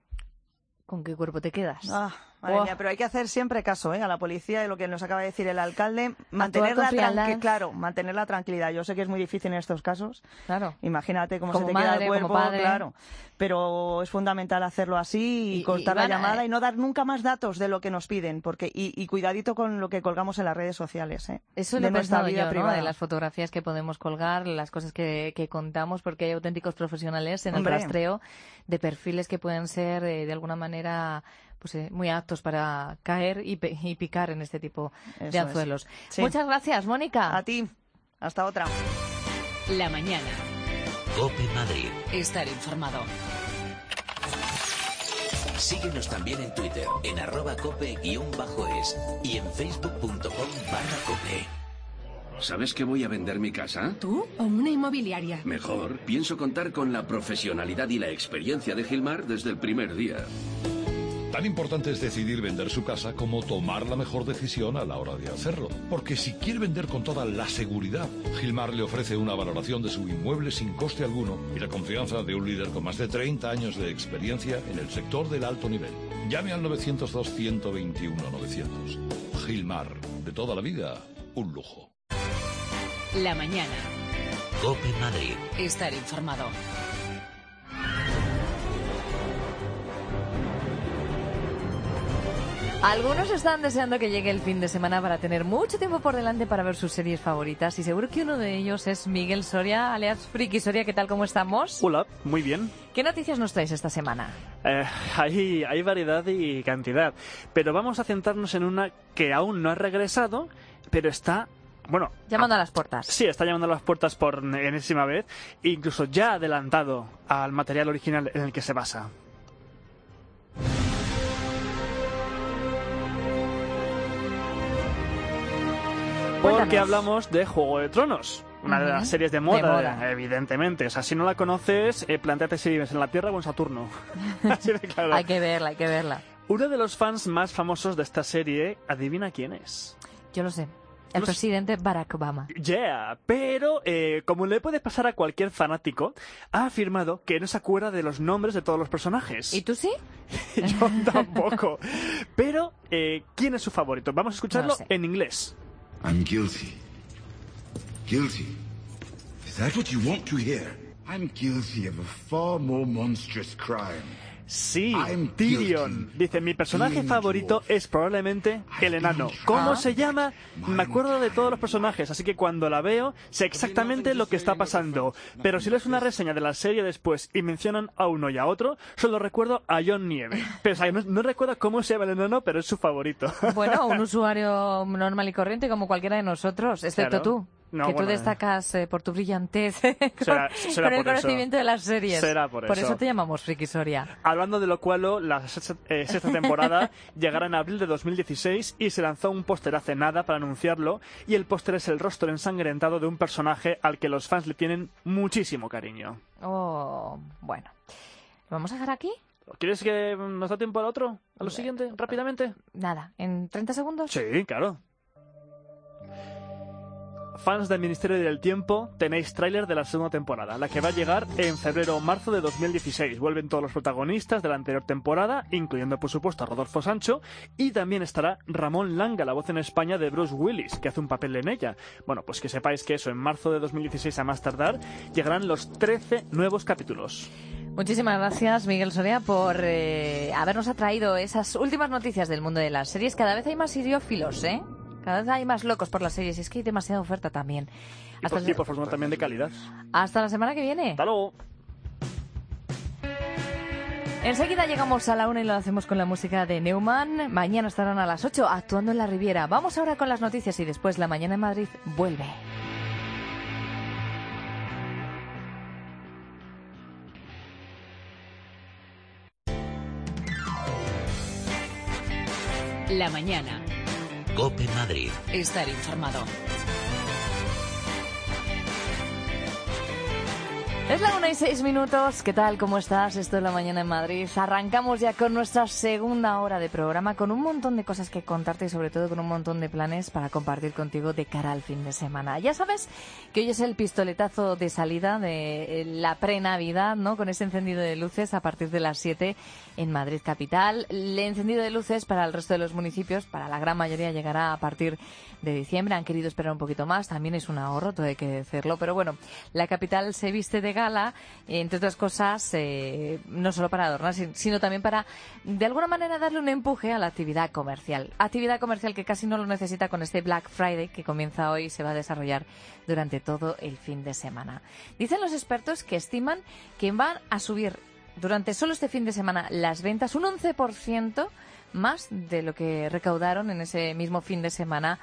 Speaker 3: ¿Con qué cuerpo te quedas?
Speaker 21: Ah, madre oh. mía, pero hay que hacer siempre caso, ¿eh? A la policía y lo que nos acaba de decir el alcalde, mantener la, tranqui- claro, mantener la tranquilidad. Yo sé que es muy difícil en estos casos.
Speaker 3: Claro.
Speaker 21: Imagínate cómo
Speaker 3: como
Speaker 21: se te
Speaker 3: madre,
Speaker 21: queda el cuerpo,
Speaker 3: como padre.
Speaker 21: Claro. Pero es fundamental hacerlo así y, y cortar y, y la llamada eh. y no dar nunca más datos de lo que nos piden, porque y, y cuidadito con lo que colgamos en las redes sociales, ¿eh?
Speaker 3: Eso
Speaker 21: de
Speaker 3: lo he pensado
Speaker 21: vida
Speaker 3: yo,
Speaker 21: privada.
Speaker 3: ¿no? De las fotografías que podemos colgar, las cosas que, que contamos, porque hay auténticos profesionales en
Speaker 21: Hombre.
Speaker 3: el rastreo de perfiles que pueden ser eh, de alguna manera pues eh, muy aptos para caer y, pe- y picar en este tipo
Speaker 21: Eso
Speaker 3: de anzuelos.
Speaker 21: Sí.
Speaker 3: Muchas gracias, Mónica.
Speaker 21: A ti. Hasta otra.
Speaker 1: La mañana.
Speaker 2: COPE Madrid.
Speaker 1: Estar informado.
Speaker 2: Síguenos también en Twitter, en arroba cope guión bajo es y en facebook punto com barra cope.
Speaker 4: ¿Sabes que voy a vender mi casa?
Speaker 5: ¿Tú o una inmobiliaria?
Speaker 4: Mejor. Pienso contar con la profesionalidad y la experiencia de Gilmar desde el primer día.
Speaker 6: Tan importante es decidir vender su casa como tomar la mejor decisión a la hora de hacerlo. Porque si quiere vender con toda la seguridad, Gilmar le ofrece una valoración de su inmueble sin coste alguno y la confianza de un líder con más de treinta años de experiencia en el sector del alto nivel. Llame al novecientos dos, ciento veintiuno, novecientos. Gilmar, de toda la vida, un lujo.
Speaker 1: La mañana.
Speaker 2: Cope Madrid.
Speaker 1: Estar informado.
Speaker 3: Algunos están deseando que llegue el fin de semana para tener mucho tiempo por delante para ver sus series favoritas y seguro que uno de ellos es Miguel Soria, alias Friki Soria. ¿Qué tal? ¿Cómo estamos?
Speaker 24: Hola, muy bien.
Speaker 3: ¿Qué noticias nos traes esta semana?
Speaker 24: Eh, hay, hay variedad y cantidad, pero vamos a centrarnos en una que aún no ha regresado, pero está... Bueno,
Speaker 3: llamando a las puertas.
Speaker 24: Sí, está llamando a las puertas por enésima vez, e incluso ya ha adelantado al material original en el que se basa. Porque Cuéntanos. Hablamos de Juego de Tronos, una uh-huh. de las series de moda, de moda, evidentemente. O sea, si no la conoces, eh, plantéate si vives en la Tierra o en Saturno. Así de claro.
Speaker 3: Hay que verla, hay que verla.
Speaker 24: Uno de los fans más famosos de esta serie, ¿adivina quién es?
Speaker 3: Yo lo sé. El Los... presidente Barack Obama.
Speaker 24: Yeah, pero eh, como le puede pasar a cualquier fanático, ha afirmado que no se acuerda de los nombres de todos los personajes.
Speaker 3: ¿Y tú sí?
Speaker 24: Yo tampoco. Pero, eh, ¿quién es su favorito? Vamos a escucharlo no sé. en inglés.
Speaker 25: I'm guilty. Guilty. Is that what you want to hear? I'm guilty of a far more monstrous crime.
Speaker 24: Sí, Tyrion. Dice, mi personaje favorito es probablemente el enano. ¿Cómo se llama? Me acuerdo de todos los personajes, así que cuando la veo sé exactamente lo que está pasando. Pero si lees una reseña de la serie después y mencionan a uno y a otro, solo recuerdo a Jon Nieve. Pero o sea, no, no recuerdo cómo se llama el enano, pero es su favorito.
Speaker 3: Bueno, un usuario normal y corriente como cualquiera de nosotros, excepto claro. tú. No, que bueno, tú destacas eh, por tu brillantez
Speaker 24: será,
Speaker 3: con,
Speaker 24: será
Speaker 3: con el
Speaker 24: por
Speaker 3: conocimiento
Speaker 24: eso.
Speaker 3: de las series.
Speaker 24: Será por,
Speaker 3: por
Speaker 24: eso.
Speaker 3: eso te llamamos Friki Soria.
Speaker 24: Hablando de lo cual, la sexta, eh, sexta temporada llegará en abril de dos mil dieciséis y se lanzó un póster hace nada para anunciarlo, y el póster es el rostro ensangrentado de un personaje al que los fans le tienen muchísimo cariño.
Speaker 3: Oh, bueno. ¿Lo vamos a dejar aquí?
Speaker 24: ¿Quieres que nos da tiempo al otro? ¿A lo siguiente? ¿Rápidamente?
Speaker 3: Nada, ¿en treinta segundos?
Speaker 24: Sí, claro. Fans del Ministerio del Tiempo, tenéis tráiler de la segunda temporada, la que va a llegar en febrero o marzo de dos mil dieciséis. Vuelven todos los protagonistas de la anterior temporada, incluyendo por supuesto a Rodolfo Sancho, y también estará Ramón Langa, la voz en España de Bruce Willis, que hace un papel en ella. Bueno, pues que sepáis que eso, en marzo de dos mil dieciséis a más tardar, llegarán los trece nuevos capítulos.
Speaker 3: Muchísimas gracias, Miguel Soria, por eh, habernos atraído esas últimas noticias del mundo de las series. Cada vez hay más seriófilos, ¿eh? Cada vez hay más locos por las series. Es que hay demasiada oferta también.
Speaker 24: Y por, y por fortuna también de calidad.
Speaker 3: Hasta la semana que viene.
Speaker 24: Hasta luego.
Speaker 3: Enseguida llegamos a la una y lo hacemos con la música de Neumann. Mañana estarán a las ocho actuando en la Riviera. Vamos ahora con las noticias y después La Mañana en Madrid vuelve.
Speaker 1: La mañana.
Speaker 2: Cope Madrid.
Speaker 1: Estar informado.
Speaker 3: Es la una y seis minutos. ¿Qué tal? ¿Cómo estás? Esto es La Mañana en Madrid. Arrancamos ya con nuestra segunda hora de programa, con un montón de cosas que contarte y sobre todo con un montón de planes para compartir contigo de cara al fin de semana. Ya sabes que hoy es el pistoletazo de salida de la pre-Navidad, ¿no? Con ese encendido de luces a partir de las siete en Madrid capital. El encendido de luces para el resto de los municipios, para la gran mayoría, llegará a partir de diciembre. Han querido esperar un poquito más. También es un ahorro, todo hay que decirlo. Pero bueno, la capital se viste de gala, entre otras cosas, eh, no solo para adornar, sino también para, de alguna manera, darle un empuje a la actividad comercial. Actividad comercial que casi no lo necesita con este Black Friday que comienza hoy y se va a desarrollar durante todo el fin de semana. Dicen los expertos que estiman que van a subir durante solo este fin de semana las ventas un once por ciento más de lo que recaudaron en ese mismo fin de semana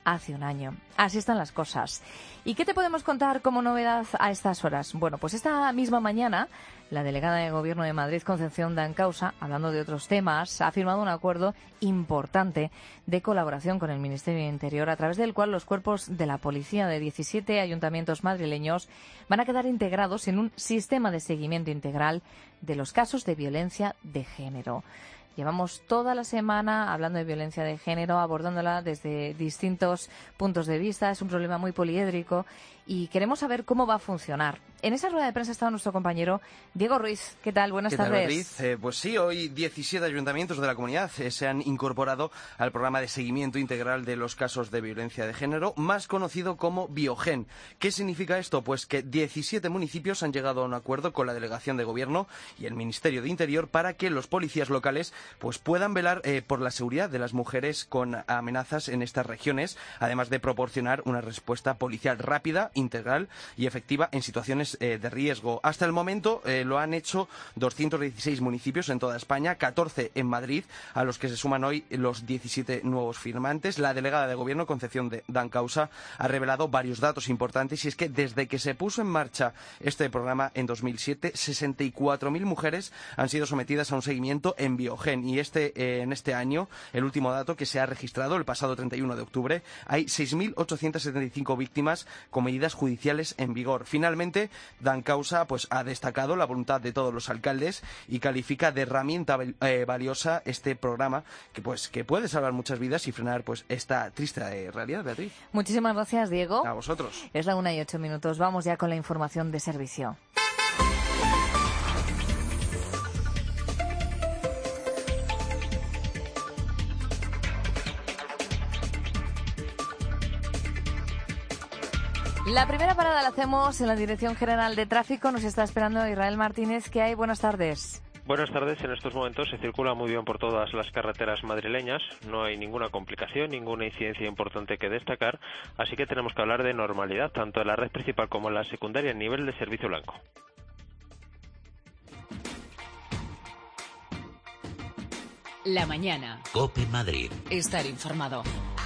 Speaker 3: hace un año. Así están las cosas. ¿Y qué te podemos contar como novedad a estas horas? Bueno, pues esta misma mañana, la delegada de Gobierno de Madrid, Concepción Dancausa, hablando de otros temas, ha firmado un acuerdo importante de colaboración con el Ministerio de Interior, a través del cual los cuerpos de la policía de diecisiete ayuntamientos madrileños van a quedar integrados en un sistema de seguimiento integral de los casos de violencia de género. Llevamos toda la semana hablando de violencia de género, abordándola desde distintos puntos de vista. Es un problema muy poliédrico y queremos saber cómo va a funcionar. En esa rueda de prensa ha estado nuestro compañero Diego Ruiz. ¿Qué tal? Buenas
Speaker 7: ¿Qué
Speaker 3: tardes.
Speaker 7: tal, Beatriz? Eh, pues sí, hoy diecisiete ayuntamientos de la comunidad eh, se han incorporado al programa de seguimiento integral de los casos de violencia de género, más conocido como Biogen. ¿Qué significa esto? Pues que diecisiete municipios han llegado a un acuerdo con la Delegación de Gobierno y el Ministerio de Interior para que los policías locales pues puedan velar eh, por la seguridad de las mujeres con amenazas en estas regiones, además de proporcionar una respuesta policial rápida, integral y efectiva en situaciones eh, de riesgo. Hasta el momento eh, lo han hecho doscientos dieciséis municipios en toda España, catorce en Madrid, a los que se suman hoy los diecisiete nuevos firmantes. La delegada de Gobierno, Concepción Dancausa, ha revelado varios datos importantes, y es que desde que se puso en marcha este programa en dos mil siete, sesenta y cuatro mil mujeres han sido sometidas a un seguimiento en Biogen, y este eh, en este año, el último dato que se ha registrado el pasado treinta y uno de octubre, hay seis mil ochocientas setenta y cinco víctimas con medidas judiciales en vigor. Finalmente, Dancausa pues ha destacado la voluntad de todos los alcaldes y califica de herramienta eh, valiosa este programa que pues que puede salvar muchas vidas y frenar pues esta triste eh, realidad, Beatriz.
Speaker 3: Muchísimas gracias, Diego.
Speaker 7: A vosotros.
Speaker 3: Es la una y ocho minutos. Vamos ya con la información de servicio. La primera parada la hacemos en la Dirección General de Tráfico. Nos está esperando Israel Martínez. ¿Qué hay? Buenas tardes.
Speaker 8: Buenas tardes. En estos momentos se circula muy bien por todas las carreteras madrileñas. No hay ninguna complicación, ninguna incidencia importante que destacar. Así que tenemos que hablar de normalidad, tanto en la red principal como en la secundaria, en nivel de servicio blanco.
Speaker 1: La mañana.
Speaker 2: COPE Madrid.
Speaker 1: Estar informado.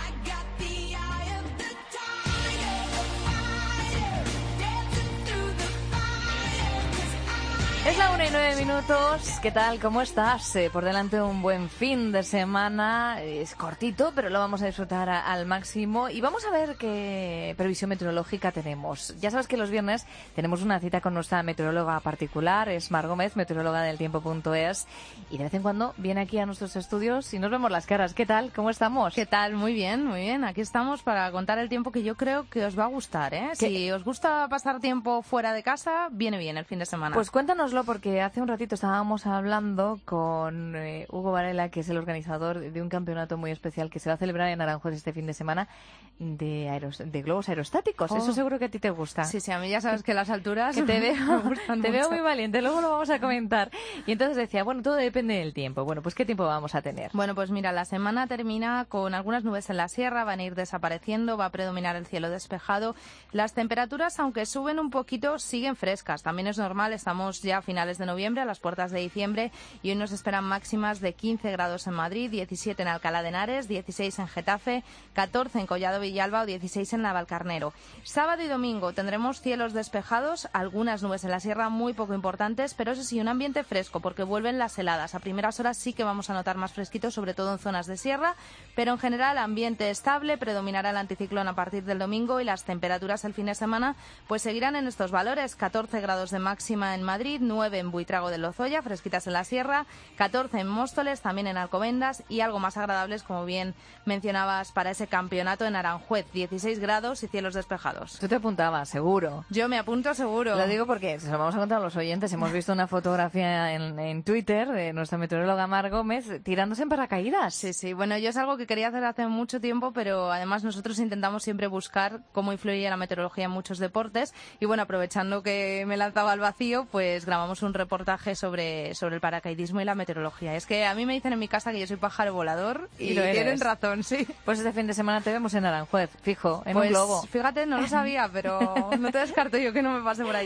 Speaker 3: Es la una y nueve minutos. ¿Qué tal? ¿Cómo estás? Eh, por delante un buen fin de semana. Es cortito, pero lo vamos a disfrutar a, al máximo. Y vamos a ver qué previsión meteorológica tenemos. Ya sabes que los viernes tenemos una cita con nuestra meteoróloga particular. Es Mar Gómez, meteoróloga del tiempo punto es. Y de vez en cuando viene aquí a nuestros estudios y nos vemos las caras. ¿Qué tal? ¿Cómo estamos?
Speaker 9: ¿Qué tal? Muy bien, muy bien. Aquí estamos para contar el tiempo que yo creo que os va a gustar, ¿eh?
Speaker 3: ¿Qué?
Speaker 9: Si os gusta pasar tiempo fuera de casa, viene bien el fin de semana.
Speaker 3: Pues cuéntanos, porque hace un ratito estábamos hablando con eh, Hugo Varela, que es el organizador de un campeonato muy especial que se va a celebrar en Aranjuez este fin de semana de, aeros, de globos aerostáticos.
Speaker 9: Oh.
Speaker 3: Eso seguro que a ti te gusta.
Speaker 9: Sí, sí, a mí ya sabes que las alturas
Speaker 3: que te veo,
Speaker 9: me gustan
Speaker 3: te
Speaker 9: mucho.
Speaker 3: veo muy valiente, luego lo vamos a comentar. Y entonces decía, bueno, todo depende del tiempo. Bueno, pues ¿qué tiempo vamos a tener?
Speaker 9: Bueno, pues mira, la semana termina con algunas nubes en la sierra, van a ir desapareciendo, va a predominar el cielo despejado. Las temperaturas, aunque suben un poquito, siguen frescas. También es normal, estamos ya a finales de noviembre, a las puertas de diciembre, y hoy nos esperan máximas de quince grados en Madrid, diecisiete en Alcalá de Henares, dieciséis en Getafe, catorce en Collado Villalba o dieciséis en Navalcarnero. Sábado y domingo tendremos cielos despejados, algunas nubes en la sierra muy poco importantes, pero eso sí, un ambiente fresco porque vuelven las heladas. A primeras horas sí que vamos a notar más fresquito, sobre todo en zonas de sierra, pero en general ambiente estable, predominará el anticiclón a partir del domingo y las temperaturas el fin de semana pues seguirán en estos valores: catorce grados de máxima en Madrid, nueve en Buitrago de Lozoya, fresquitas en la sierra, catorce en Móstoles, también en Alcobendas, y algo más agradables, como bien mencionabas, para ese campeonato en Aranjuez, dieciséis grados y cielos despejados.
Speaker 3: Tú te apuntabas, seguro.
Speaker 9: Yo me apunto seguro.
Speaker 3: Lo digo porque se lo vamos a contar a los oyentes. Hemos visto una fotografía en, en Twitter de nuestra meteoróloga Mar Gómez tirándose en paracaídas.
Speaker 9: Sí, sí. Bueno, yo es algo que quería hacer hace mucho tiempo, pero además nosotros intentamos siempre buscar cómo influye la meteorología en muchos deportes. Y bueno, aprovechando que me lanzaba al vacío, pues grabamos un reportaje sobre, sobre el paracaidismo y la meteorología. Es que a mí me dicen en mi casa que yo soy pájaro volador y,
Speaker 3: y lo
Speaker 9: tienen razón, sí.
Speaker 3: Pues este fin de semana te vemos en Aranjuez, fijo, en
Speaker 9: pues,
Speaker 3: un globo.
Speaker 9: Fíjate, no lo sabía, pero no te descarto yo que no me pase por allí.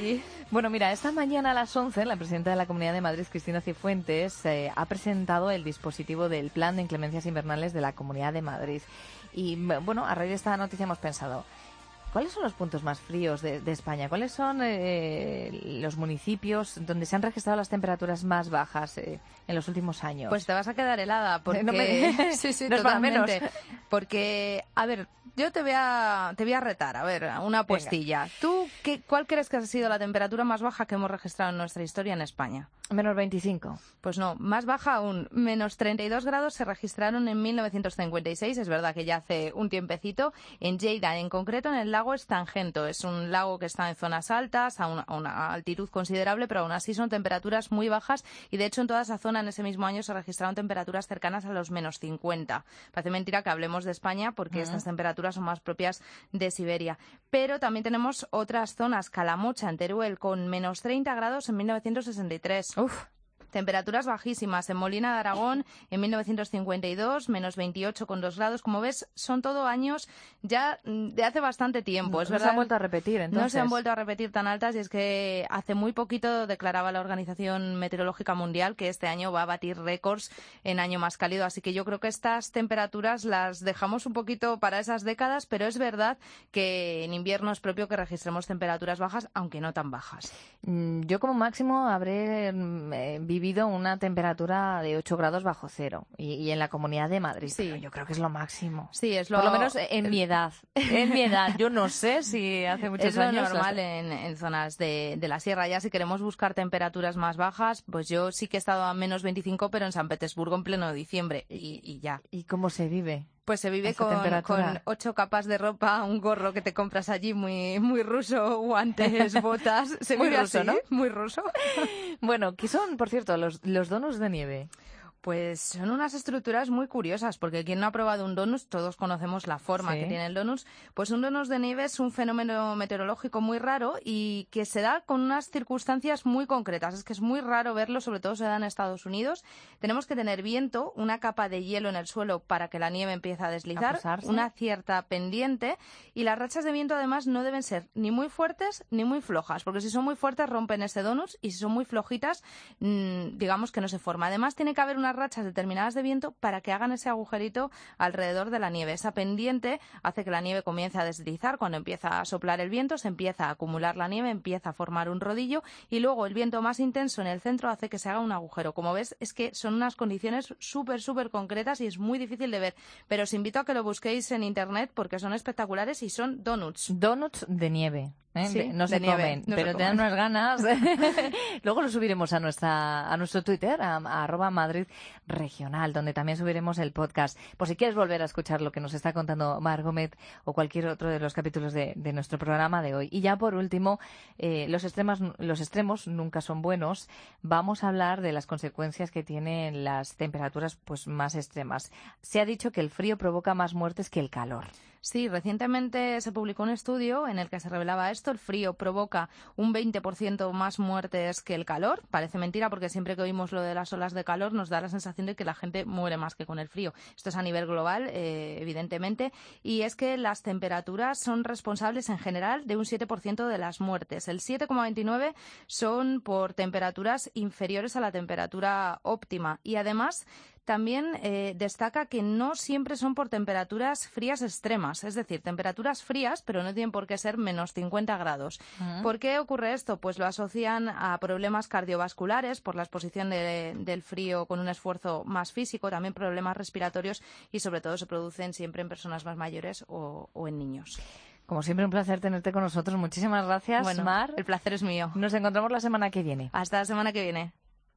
Speaker 3: Bueno, mira, esta mañana a las once la presidenta de la Comunidad de Madrid, Cristina Cifuentes, eh, ha presentado el dispositivo del Plan de Inclemencias Invernales de la Comunidad de Madrid. Y bueno, a raíz de esta noticia hemos pensado, ¿cuáles son los puntos más fríos de, de España? ¿Cuáles son eh, los municipios donde se han registrado las temperaturas más bajas eh, en los últimos años?
Speaker 9: Pues te vas a quedar helada, porque...
Speaker 3: No me...
Speaker 9: sí, sí,
Speaker 3: no
Speaker 9: totalmente. Porque, a ver, yo te voy a, te voy a retar, a ver, una apuestilla. Venga. ¿Tú qué, cuál crees que ha sido la temperatura más baja que hemos registrado en nuestra historia en España?
Speaker 3: Menos veinticinco.
Speaker 9: Pues no, más baja aún. Menos treinta y dos grados se registraron en mil novecientos cincuenta y seis, es verdad que ya hace un tiempecito, en Lleida, en concreto en el lago Estangento. Es un lago que está en zonas altas, a una, a una altitud considerable, pero aún así son temperaturas muy bajas y de hecho en toda esa zona en ese mismo año se registraron temperaturas cercanas a los menos cincuenta. Parece mentira que hablemos de España porque uh-huh. estas temperaturas son más propias de Siberia. Pero también tenemos otras zonas, Calamocha, en Teruel, con menos treinta grados en mil novecientos sesenta y tres. Uf. Temperaturas bajísimas. En Molina de Aragón, en mil novecientos cincuenta y dos, menos veintiocho coma dos grados. Como ves, son todo años ya de hace bastante tiempo. Es
Speaker 3: no
Speaker 9: verdad,
Speaker 3: se han vuelto a repetir, entonces.
Speaker 9: No se han vuelto a repetir tan altas y es que hace muy poquito declaraba la Organización Meteorológica Mundial que este año va a batir récords en año más cálido. Así que yo creo que estas temperaturas las dejamos un poquito para esas décadas, pero es verdad que en invierno es propio que registremos temperaturas bajas, aunque no tan bajas.
Speaker 3: Yo como máximo habré eh, vivido una temperatura de ocho grados bajo cero y, y en la Comunidad de Madrid. Sí. Pero yo creo que es lo máximo.
Speaker 9: Sí, es lo...
Speaker 3: Por lo menos en mi edad. En mi edad. Yo no sé si hace muchos
Speaker 9: es
Speaker 3: años...
Speaker 9: Es lo normal en, en zonas de, de la sierra. Ya si queremos buscar temperaturas más bajas, pues yo sí que he estado a menos veinticinco, pero en San Petersburgo en pleno diciembre y, y ya.
Speaker 3: ¿Y cómo se vive?
Speaker 9: Pues se vive con, con ocho capas de ropa, un gorro que te compras allí muy muy ruso, guantes, botas. Se
Speaker 3: muy
Speaker 9: vive
Speaker 3: ruso,
Speaker 9: así,
Speaker 3: ¿no?
Speaker 9: Muy ruso.
Speaker 3: Bueno, ¿qué son, por cierto, los, los donuts de nieve?
Speaker 9: Pues son unas estructuras muy curiosas, porque quien no ha probado un donut, todos conocemos la forma
Speaker 3: sí.
Speaker 9: que tiene el donut, pues un donut de nieve es un fenómeno meteorológico muy raro y que se da con unas circunstancias muy concretas. Es que es muy raro verlo, sobre todo se da en Estados Unidos. Tenemos que tener viento, una capa de hielo en el suelo para que la nieve empiece a deslizar,
Speaker 3: a
Speaker 9: una cierta pendiente, y las rachas de viento además no deben ser ni muy fuertes ni muy flojas, porque si son muy fuertes rompen ese donut y si son muy flojitas, mmm, digamos que no se forma. Además tiene que haber una rachas determinadas de viento para que hagan ese agujerito alrededor de la nieve. Esa pendiente hace que la nieve comience a deslizar. Cuando empieza a soplar el viento, se empieza a acumular la nieve, empieza a formar un rodillo y luego el viento más intenso en el centro hace que se haga un agujero. Como ves, es que son unas condiciones súper, súper concretas y es muy difícil de ver. Pero os invito a que lo busquéis en internet porque son espectaculares y son donuts.
Speaker 3: Donuts de nieve. ¿Eh?
Speaker 9: Sí,
Speaker 3: no se
Speaker 9: nieve,
Speaker 3: comen,
Speaker 9: no
Speaker 3: pero
Speaker 9: se
Speaker 3: te dan
Speaker 9: comen.
Speaker 3: unas ganas. Luego lo subiremos a nuestra a nuestro Twitter, a, a arroba Madrid Regional, donde también subiremos el podcast. Por si quieres volver a escuchar lo que nos está contando Mar Gómez o cualquier otro de los capítulos de, de nuestro programa de hoy. Y ya por último, eh, los extremos, los extremos nunca son buenos. Vamos a hablar de las consecuencias que tienen las temperaturas pues más extremas. Se ha dicho que el frío provoca más muertes que el calor.
Speaker 9: Sí, recientemente se publicó un estudio en el que se revelaba esto. El frío provoca un veinte por ciento más muertes que el calor. Parece mentira porque siempre que oímos lo de las olas de calor nos da la sensación de que la gente muere más que con el frío. Esto es a nivel global, eh, evidentemente. Y es que las temperaturas son responsables en general de un siete por ciento de las muertes. El siete coma veintinueve son por temperaturas inferiores a la temperatura óptima. Y además también eh, destaca que no siempre son por temperaturas frías extremas, es decir, temperaturas frías, pero no tienen por qué ser menos cincuenta grados. Uh-huh. ¿Por qué ocurre esto? Pues lo asocian a problemas cardiovasculares por la exposición de, del frío con un esfuerzo más físico, también problemas respiratorios y sobre todo se producen siempre en personas más mayores o, o en niños.
Speaker 3: Como siempre, un placer tenerte con nosotros. Muchísimas gracias,
Speaker 9: bueno,
Speaker 3: Mar.
Speaker 9: El placer es mío.
Speaker 3: Nos encontramos la semana que viene.
Speaker 9: Hasta la semana que viene.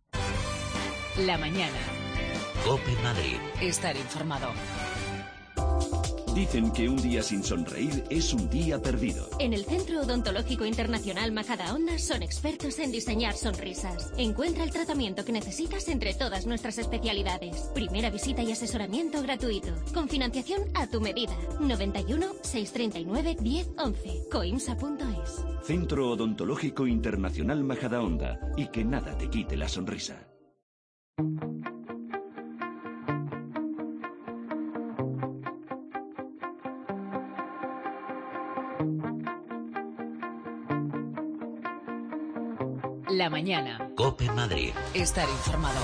Speaker 1: La mañana.
Speaker 2: COPE Madrid.
Speaker 1: Estar informado.
Speaker 4: Dicen que un día sin sonreír es un día perdido.
Speaker 10: En el Centro Odontológico Internacional Majadahonda son expertos en diseñar sonrisas. Encuentra el tratamiento que necesitas entre todas nuestras especialidades. Primera visita y asesoramiento gratuito. Con financiación a tu medida. noventa y uno, seiscientos treinta y nueve, diez, once. coimsa punto es.
Speaker 4: Centro Odontológico Internacional Majadahonda. Y que nada te quite la sonrisa.
Speaker 1: La mañana.
Speaker 2: COPE Madrid.
Speaker 1: Estar informado.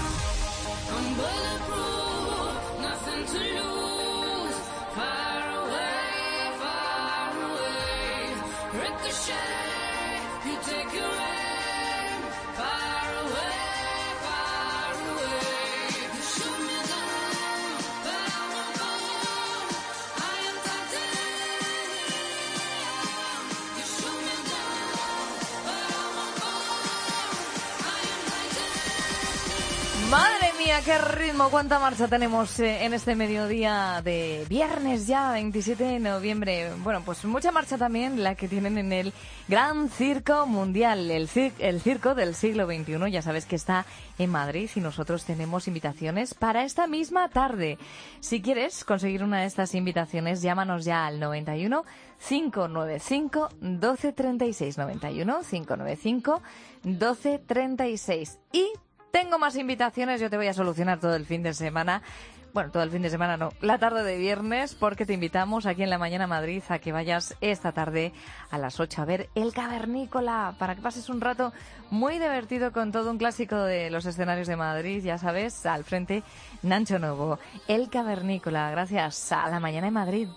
Speaker 3: Madre mía, qué ritmo, cuánta marcha tenemos eh, en este mediodía de viernes ya, veintisiete de noviembre. Bueno, pues mucha marcha también la que tienen en el Gran Circo Mundial, el, cir el circo del siglo veintiuno. Ya sabes que está en Madrid y nosotros tenemos invitaciones para esta misma tarde. Si quieres conseguir una de estas invitaciones, llámanos ya al noventa y uno, cinco nueve cinco, doce treinta y seis, noventa y uno, cinco nueve cinco, doce treinta y seis. Y tengo más invitaciones, yo te voy a solucionar todo el fin de semana. Bueno, todo el fin de semana no, la tarde de viernes, porque te invitamos aquí en La Mañana Madrid a que vayas esta tarde a las ocho a ver El Cavernícola, para que pases un rato muy divertido con todo un clásico de los escenarios de Madrid, ya sabes, al frente Nancho Novo. El Cavernícola, gracias a La Mañana de Madrid.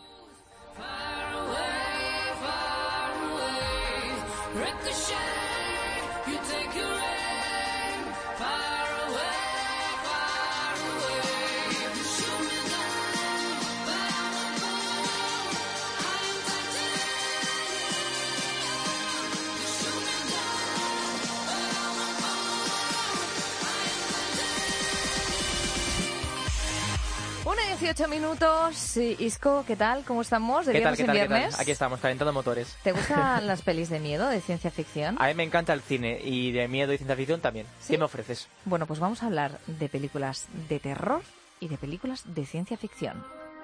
Speaker 3: dieciocho minutos. Isco, ¿qué tal? ¿Cómo estamos? ¿De
Speaker 11: ¿Qué tal,
Speaker 3: viernes
Speaker 11: qué
Speaker 3: en
Speaker 11: tal, qué
Speaker 3: viernes?
Speaker 11: tal? Aquí estamos, calentando motores.
Speaker 3: ¿Te gustan las pelis de miedo, de ciencia ficción?
Speaker 11: A mí me encanta el cine y de miedo y ciencia ficción también.
Speaker 3: ¿Sí?
Speaker 11: ¿Qué me ofreces?
Speaker 3: Bueno, pues vamos a hablar de películas de terror y de películas de ciencia ficción.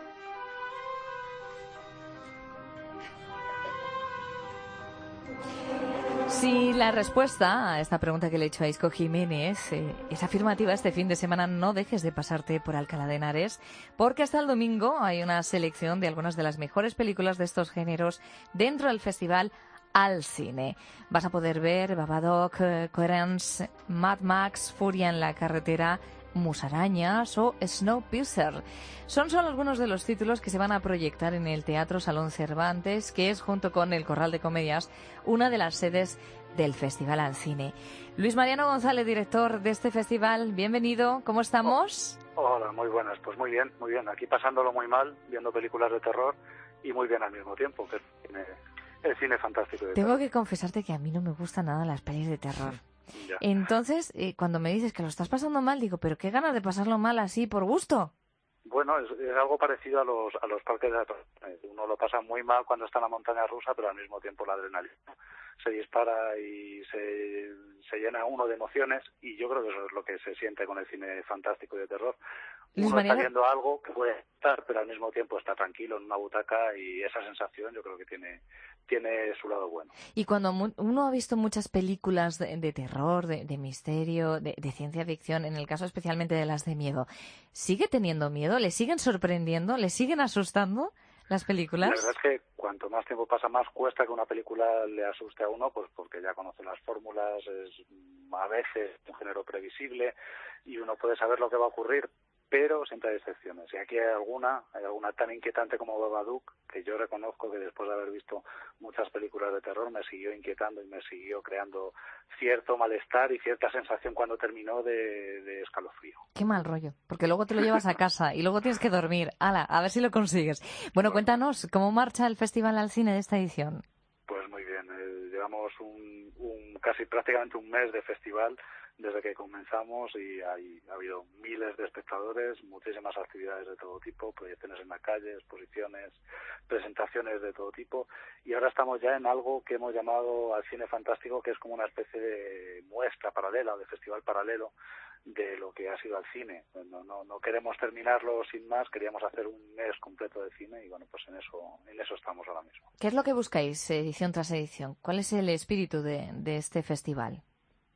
Speaker 3: Si la respuesta a esta pregunta que le he hecho a Isco Jiménez eh, es afirmativa, este fin de semana no dejes de pasarte por Alcalá de Henares, porque hasta el domingo hay una selección de algunas de las mejores películas de estos géneros dentro del festival Al Cine. Vas a poder ver Babadook, eh, Coherence, Mad Max, Furia en la carretera, Musarañas o Snowpiercer. Son solo algunos de los títulos que se van a proyectar en el Teatro Salón Cervantes, que es, junto con el Corral de Comedias, una de las sedes del Festival Al Cine. Luis Mariano González, director de este festival, bienvenido. ¿Cómo estamos?
Speaker 23: Hola, muy buenas. Pues muy bien, muy bien. Aquí pasándolo muy mal, viendo películas de terror y muy bien al mismo tiempo, que es el cine, el cine fantástico. De
Speaker 3: Tengo
Speaker 23: terror.
Speaker 3: que confesarte que a mí no me gustan nada las pelis de terror.
Speaker 23: Ya.
Speaker 3: Entonces, eh, cuando me dices que lo estás pasando mal, digo, pero qué ganas de pasarlo mal así por gusto.
Speaker 23: Bueno, es, es algo parecido a los a los parques de atracciones. Uno lo pasa muy mal cuando está en la montaña rusa, pero al mismo tiempo la adrenalina se dispara y se, se llena uno de emociones, y yo creo que eso es lo que se siente con el cine fantástico y de terror.
Speaker 3: Luis
Speaker 23: Uno
Speaker 3: Mariano,
Speaker 23: está viendo algo que puede estar, pero al mismo tiempo está tranquilo en una butaca, y esa sensación yo creo que tiene tiene su lado bueno.
Speaker 3: y cuando mu- uno ha visto muchas películas de, de terror, de, de misterio, de, de ciencia ficción, en el caso especialmente de las de miedo, ¿sigue teniendo miedo? ¿Le siguen sorprendiendo? ¿Le siguen asustando las películas?
Speaker 23: La verdad es que cuanto más tiempo pasa, más cuesta que una película le asuste a uno, pues porque ya conoce las fórmulas, es a veces un género previsible y uno puede saber lo que va a ocurrir, pero siempre hay excepciones. Y aquí hay alguna, hay alguna tan inquietante como Babadook, que yo reconozco que después de haber visto muchas películas de terror me siguió inquietando y me siguió creando cierto malestar y cierta sensación cuando terminó de, de escalofrío.
Speaker 3: Qué mal rollo, porque luego te lo llevas a casa y luego tienes que dormir. Ala, a ver si lo consigues. Bueno, cuéntanos, ¿cómo marcha el Festival Al Cine de esta edición?
Speaker 23: Pues muy bien, eh, llevamos un, un casi prácticamente un mes de festival desde que comenzamos, y hay, ha habido miles de espectadores, muchísimas actividades de todo tipo, proyecciones en la calle, exposiciones, presentaciones de todo tipo, y ahora estamos ya en algo que hemos llamado Al Cine Fantástico, que es como una especie de muestra paralela o de festival paralelo de lo que ha sido al cine. No, no, no queremos terminarlo sin más, queríamos hacer un mes completo de cine, y bueno, pues en eso, en eso estamos ahora mismo.
Speaker 3: ¿Qué es lo que buscáis edición tras edición? ¿Cuál es el espíritu de, de este festival?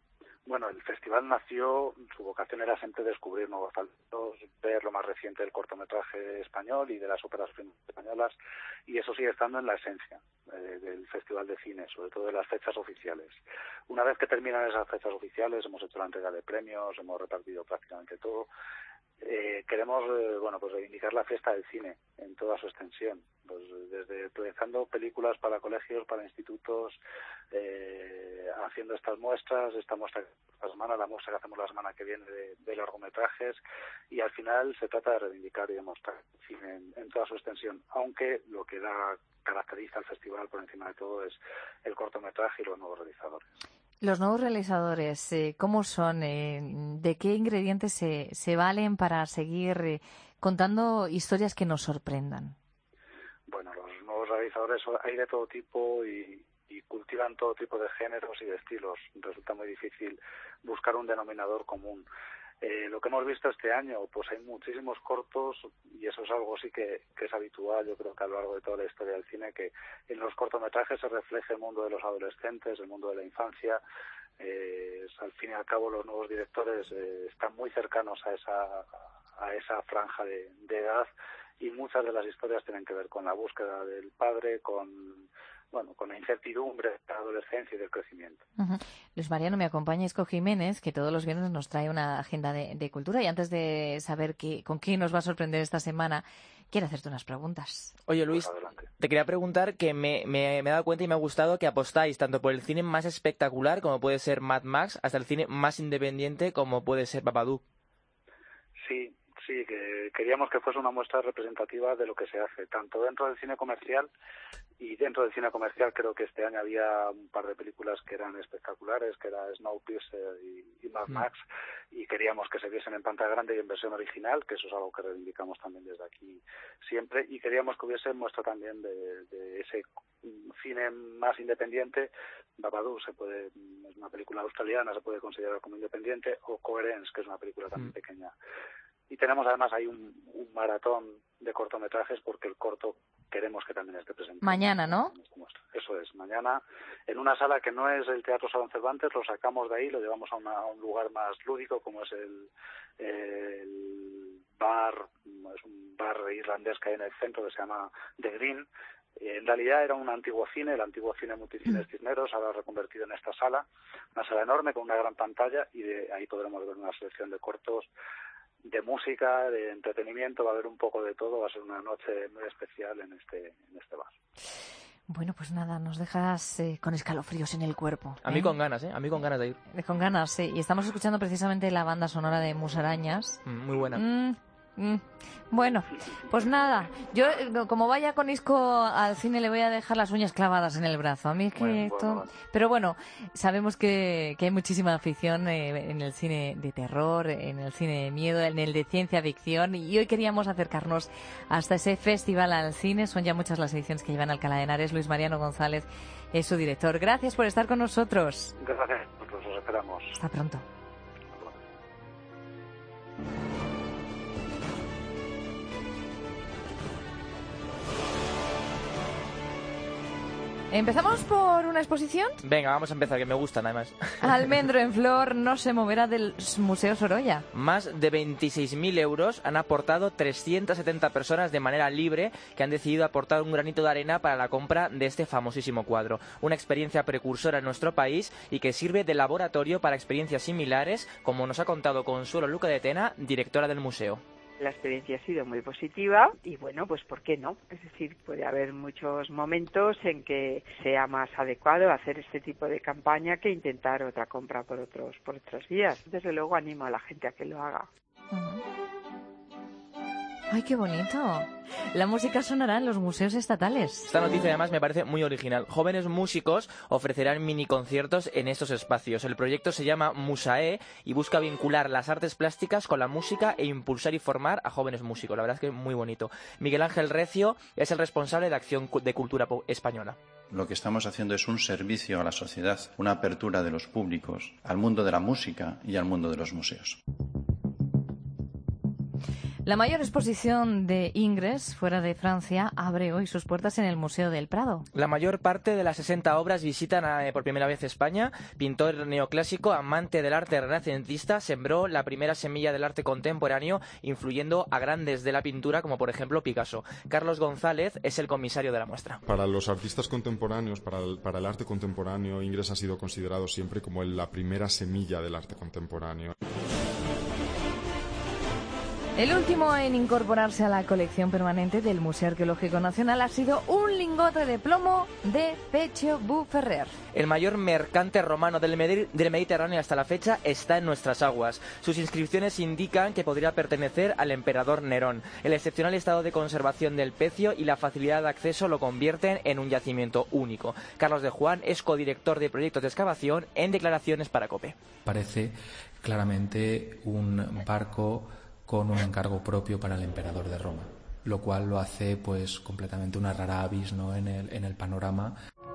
Speaker 23: Bueno, el festival nació, su vocación era siempre descubrir nuevos talentos, ver lo más reciente del cortometraje español y de las óperas españolas, y eso sigue estando en la esencia eh, del Festival de Cine, sobre todo de las fechas oficiales. Una vez que terminan esas fechas oficiales, hemos hecho la entrega de premios, hemos repartido prácticamente todo. Eh, queremos eh, bueno pues reivindicar la fiesta del cine en toda su extensión, pues desde proyectando películas para colegios, para institutos, eh, haciendo estas muestras, esta muestra esta semana, la muestra que hacemos la semana que viene de, de largometrajes, y al final se trata de reivindicar y demostrar el cine en, en toda su extensión, aunque lo que da caracteriza al festival por encima de todo es el cortometraje y los nuevos realizadores.
Speaker 3: Los nuevos realizadores, eh, ¿cómo son? Eh, ¿De qué ingredientes se, se valen para seguir eh, contando historias que nos sorprendan?
Speaker 23: Bueno, los nuevos realizadores hay de todo tipo y, y cultivan todo tipo de géneros y de estilos. Resulta muy difícil buscar un denominador común. Eh, lo que hemos visto este año, pues hay muchísimos cortos, y eso es algo sí que, que es habitual, yo creo que a lo largo de toda la historia del cine, que en los cortometrajes se refleje el mundo de los adolescentes, el mundo de la infancia. Eh, al fin y al cabo los nuevos directores eh, están muy cercanos a esa, a esa franja de, de edad, y muchas de las historias tienen que ver con la búsqueda del padre, con bueno, con la incertidumbre de la adolescencia y del crecimiento.
Speaker 3: Uh-huh. Luis Mariano, me acompaña Isco Jiménez, que todos los viernes nos trae una agenda de, de cultura, y antes de saber qué, con qué nos va a sorprender esta semana, quiero hacerte unas preguntas.
Speaker 11: Oye, Luis, te quería preguntar que me, me, me he dado cuenta y me ha gustado que apostáis tanto por el cine más espectacular, como puede ser Mad Max, hasta el cine más independiente, como puede ser Babadook.
Speaker 23: Sí, sí, que queríamos que fuese una muestra representativa de lo que se hace, tanto dentro del cine comercial, y dentro del cine comercial creo que este año había un par de películas que eran espectaculares, que era Snowpiercer y, y Mad Max, y queríamos que se viesen en pantalla grande y en versión original, que eso es algo que reivindicamos también desde aquí siempre, y queríamos que hubiese muestra también de, de ese cine más independiente. Babadook se puede, es una película australiana, se puede considerar como independiente, o Coherence, que es una película también mm. pequeña. Y tenemos además ahí un, un maratón de cortometrajes, porque el corto queremos que también esté presente.
Speaker 3: Mañana, ¿no?
Speaker 23: Eso es, mañana, en una sala que no es el Teatro Salón Cervantes, lo sacamos de ahí, lo llevamos a, una, a un lugar más lúdico, como es el, el bar, es un bar irlandés que hay en el centro que se llama The Green. En realidad era un antiguo cine, el antiguo cine Multicines Cisneros, ahora reconvertido en esta sala, una sala enorme con una gran pantalla, y de ahí podremos ver una selección de cortos, de música, de entretenimiento, va a haber un poco de todo, va a ser una noche muy especial en este en este bar.
Speaker 3: Bueno, pues nada, nos dejas eh, con escalofríos en el cuerpo.
Speaker 11: A
Speaker 3: ¿eh?
Speaker 11: mí con ganas, ¿eh? A mí con ganas de ir.
Speaker 3: Con ganas, sí. Y estamos escuchando precisamente la banda sonora de Musarañas.
Speaker 11: Mm, muy buena.
Speaker 3: Mm, mm. Bueno, pues nada, yo como vaya con Isco al cine le voy a dejar las uñas clavadas en el brazo. A mí es que
Speaker 23: bueno,
Speaker 3: esto...
Speaker 23: bueno, bueno.
Speaker 3: Pero bueno, sabemos que, que hay muchísima afición eh, en el cine de terror, en el cine de miedo, en el de ciencia ficción, y hoy queríamos acercarnos hasta ese festival al cine. Son ya muchas las ediciones que llevan Alcalá de Henares. Luis Mariano González es su director. Gracias por estar con nosotros.
Speaker 23: Gracias, nosotros os esperamos.
Speaker 3: Hasta pronto. ¿Empezamos por una exposición?
Speaker 11: Venga, vamos a empezar, que me gustan además.
Speaker 3: Almendro en flor no se moverá del Museo Sorolla.
Speaker 11: Más de veintiséis mil euros han aportado trescientas setenta personas de manera libre, que han decidido aportar un granito de arena para la compra de este famosísimo cuadro. Una experiencia precursora en nuestro país y que sirve de laboratorio para experiencias similares, como nos ha contado Consuelo Luca de Tena, directora del museo.
Speaker 12: La experiencia ha sido muy positiva y bueno, pues ¿por qué no? Es decir, puede haber muchos momentos en que sea más adecuado hacer este tipo de campaña que intentar otra compra por otros por otras vías. Desde luego animo a la gente a que lo haga.
Speaker 3: Uh-huh. ¡Ay, qué bonito! La música sonará en los museos estatales.
Speaker 11: Esta noticia además me parece muy original. Jóvenes músicos ofrecerán mini conciertos en estos espacios. El proyecto se llama Musae y busca vincular las artes plásticas con la música e impulsar y formar a jóvenes músicos. La verdad es que es muy bonito. Miguel Ángel Recio es el responsable de Acción de Cultura Española.
Speaker 13: Lo que estamos haciendo es un servicio a la sociedad, una apertura de los públicos al mundo de la música y al mundo de los museos.
Speaker 3: La mayor exposición de Ingres fuera de Francia abre hoy sus puertas en el Museo del Prado.
Speaker 11: La mayor parte de las sesenta obras visitan eh, por primera vez España. Pintor neoclásico, amante del arte renacentista, sembró la primera semilla del arte contemporáneo, influyendo a grandes de la pintura como por ejemplo Picasso. Carlos González es el comisario de la muestra.
Speaker 14: Para los artistas contemporáneos, para el, para el arte contemporáneo, Ingres ha sido considerado siempre como el, la primera semilla del arte contemporáneo.
Speaker 3: El último en incorporarse a la colección permanente del Museo Arqueológico Nacional ha sido un lingote de plomo de Pecho Bu Ferrer.
Speaker 11: El mayor mercante romano del, Medi- del Mediterráneo hasta la fecha está en nuestras aguas. Sus inscripciones indican que podría pertenecer al emperador Nerón. El excepcional estado de conservación del pecio y la facilidad de acceso lo convierten en un yacimiento único. Carlos de Juan es codirector de proyectos de excavación en declaraciones para COPE.
Speaker 15: Parece claramente un barco con un encargo propio para el emperador de Roma, lo cual lo hace pues completamente una rara avis, ¿no?, en el, en el panorama.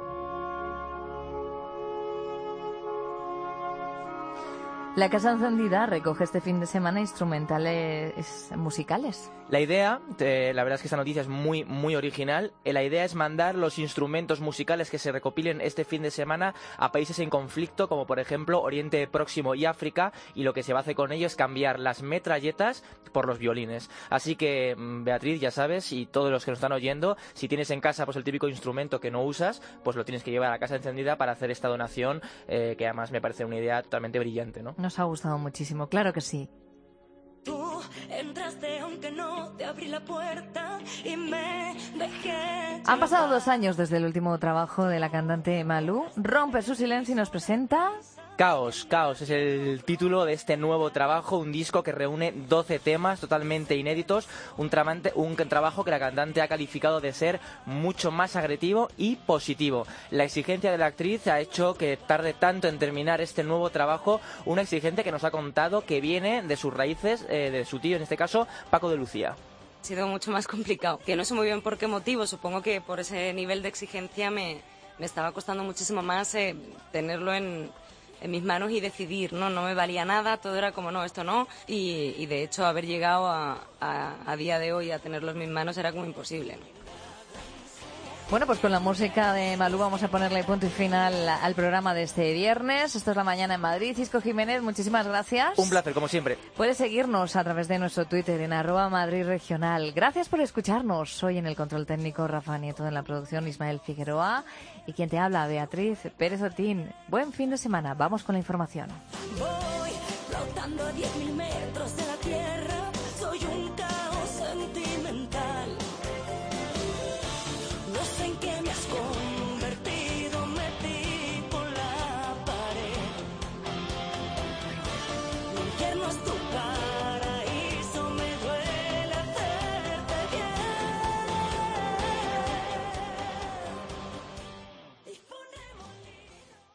Speaker 3: La Casa Encendida recoge este fin de semana instrumentales musicales.
Speaker 11: La idea, eh, la verdad es que esta noticia es muy, muy original. Eh, la idea es mandar los instrumentos musicales que se recopilen este fin de semana a países en conflicto, como por ejemplo Oriente Próximo y África, y lo que se va a hacer con ello es cambiar las metralletas por los violines. Así que, Beatriz, ya sabes, y todos los que nos están oyendo, si tienes en casa pues el típico instrumento que no usas, pues lo tienes que llevar a la Casa Encendida para hacer esta donación, eh, que además me parece una idea totalmente brillante, ¿no?
Speaker 3: Nos ha gustado muchísimo, claro que sí.
Speaker 16: Tú entraste aunque no te abrí la puerta y me dejé.
Speaker 3: Han pasado dos años desde el último trabajo de la cantante Malú. Rompe su silencio y nos presenta...
Speaker 11: Caos, Caos es el título de este nuevo trabajo, un disco que reúne doce temas totalmente inéditos, un, tramante, un trabajo que la cantante ha calificado de ser mucho más agresivo y positivo. La exigencia de la actriz ha hecho que tarde tanto en terminar este nuevo trabajo, una exigencia que nos ha contado que viene de sus raíces, eh, de su tío, en este caso, Paco de Lucía.
Speaker 17: Ha sido mucho más complicado, que no sé muy bien por qué motivo, supongo que por ese nivel de exigencia me, me estaba costando muchísimo más eh, tenerlo en... en mis manos y decidir, no, no me valía nada, todo era como no, esto no, y, y de hecho haber llegado a, a, a día de hoy a tenerlo en mis manos era como imposible, ¿no?
Speaker 3: Bueno, pues con la música de Malú vamos a ponerle punto y final al programa de este viernes. Esto es La Mañana en Madrid. Cisco Jiménez, muchísimas gracias.
Speaker 11: Un placer, como siempre.
Speaker 3: Puedes seguirnos a través de nuestro Twitter en arroba Madrid Regional. Gracias por escucharnos. Hoy en el control técnico Rafa Nieto, en la producción Ismael Figueroa y quien te habla, Beatriz Pérez Otín. Buen fin de semana. Vamos con la información.
Speaker 16: Voy flotando a diez mil metros.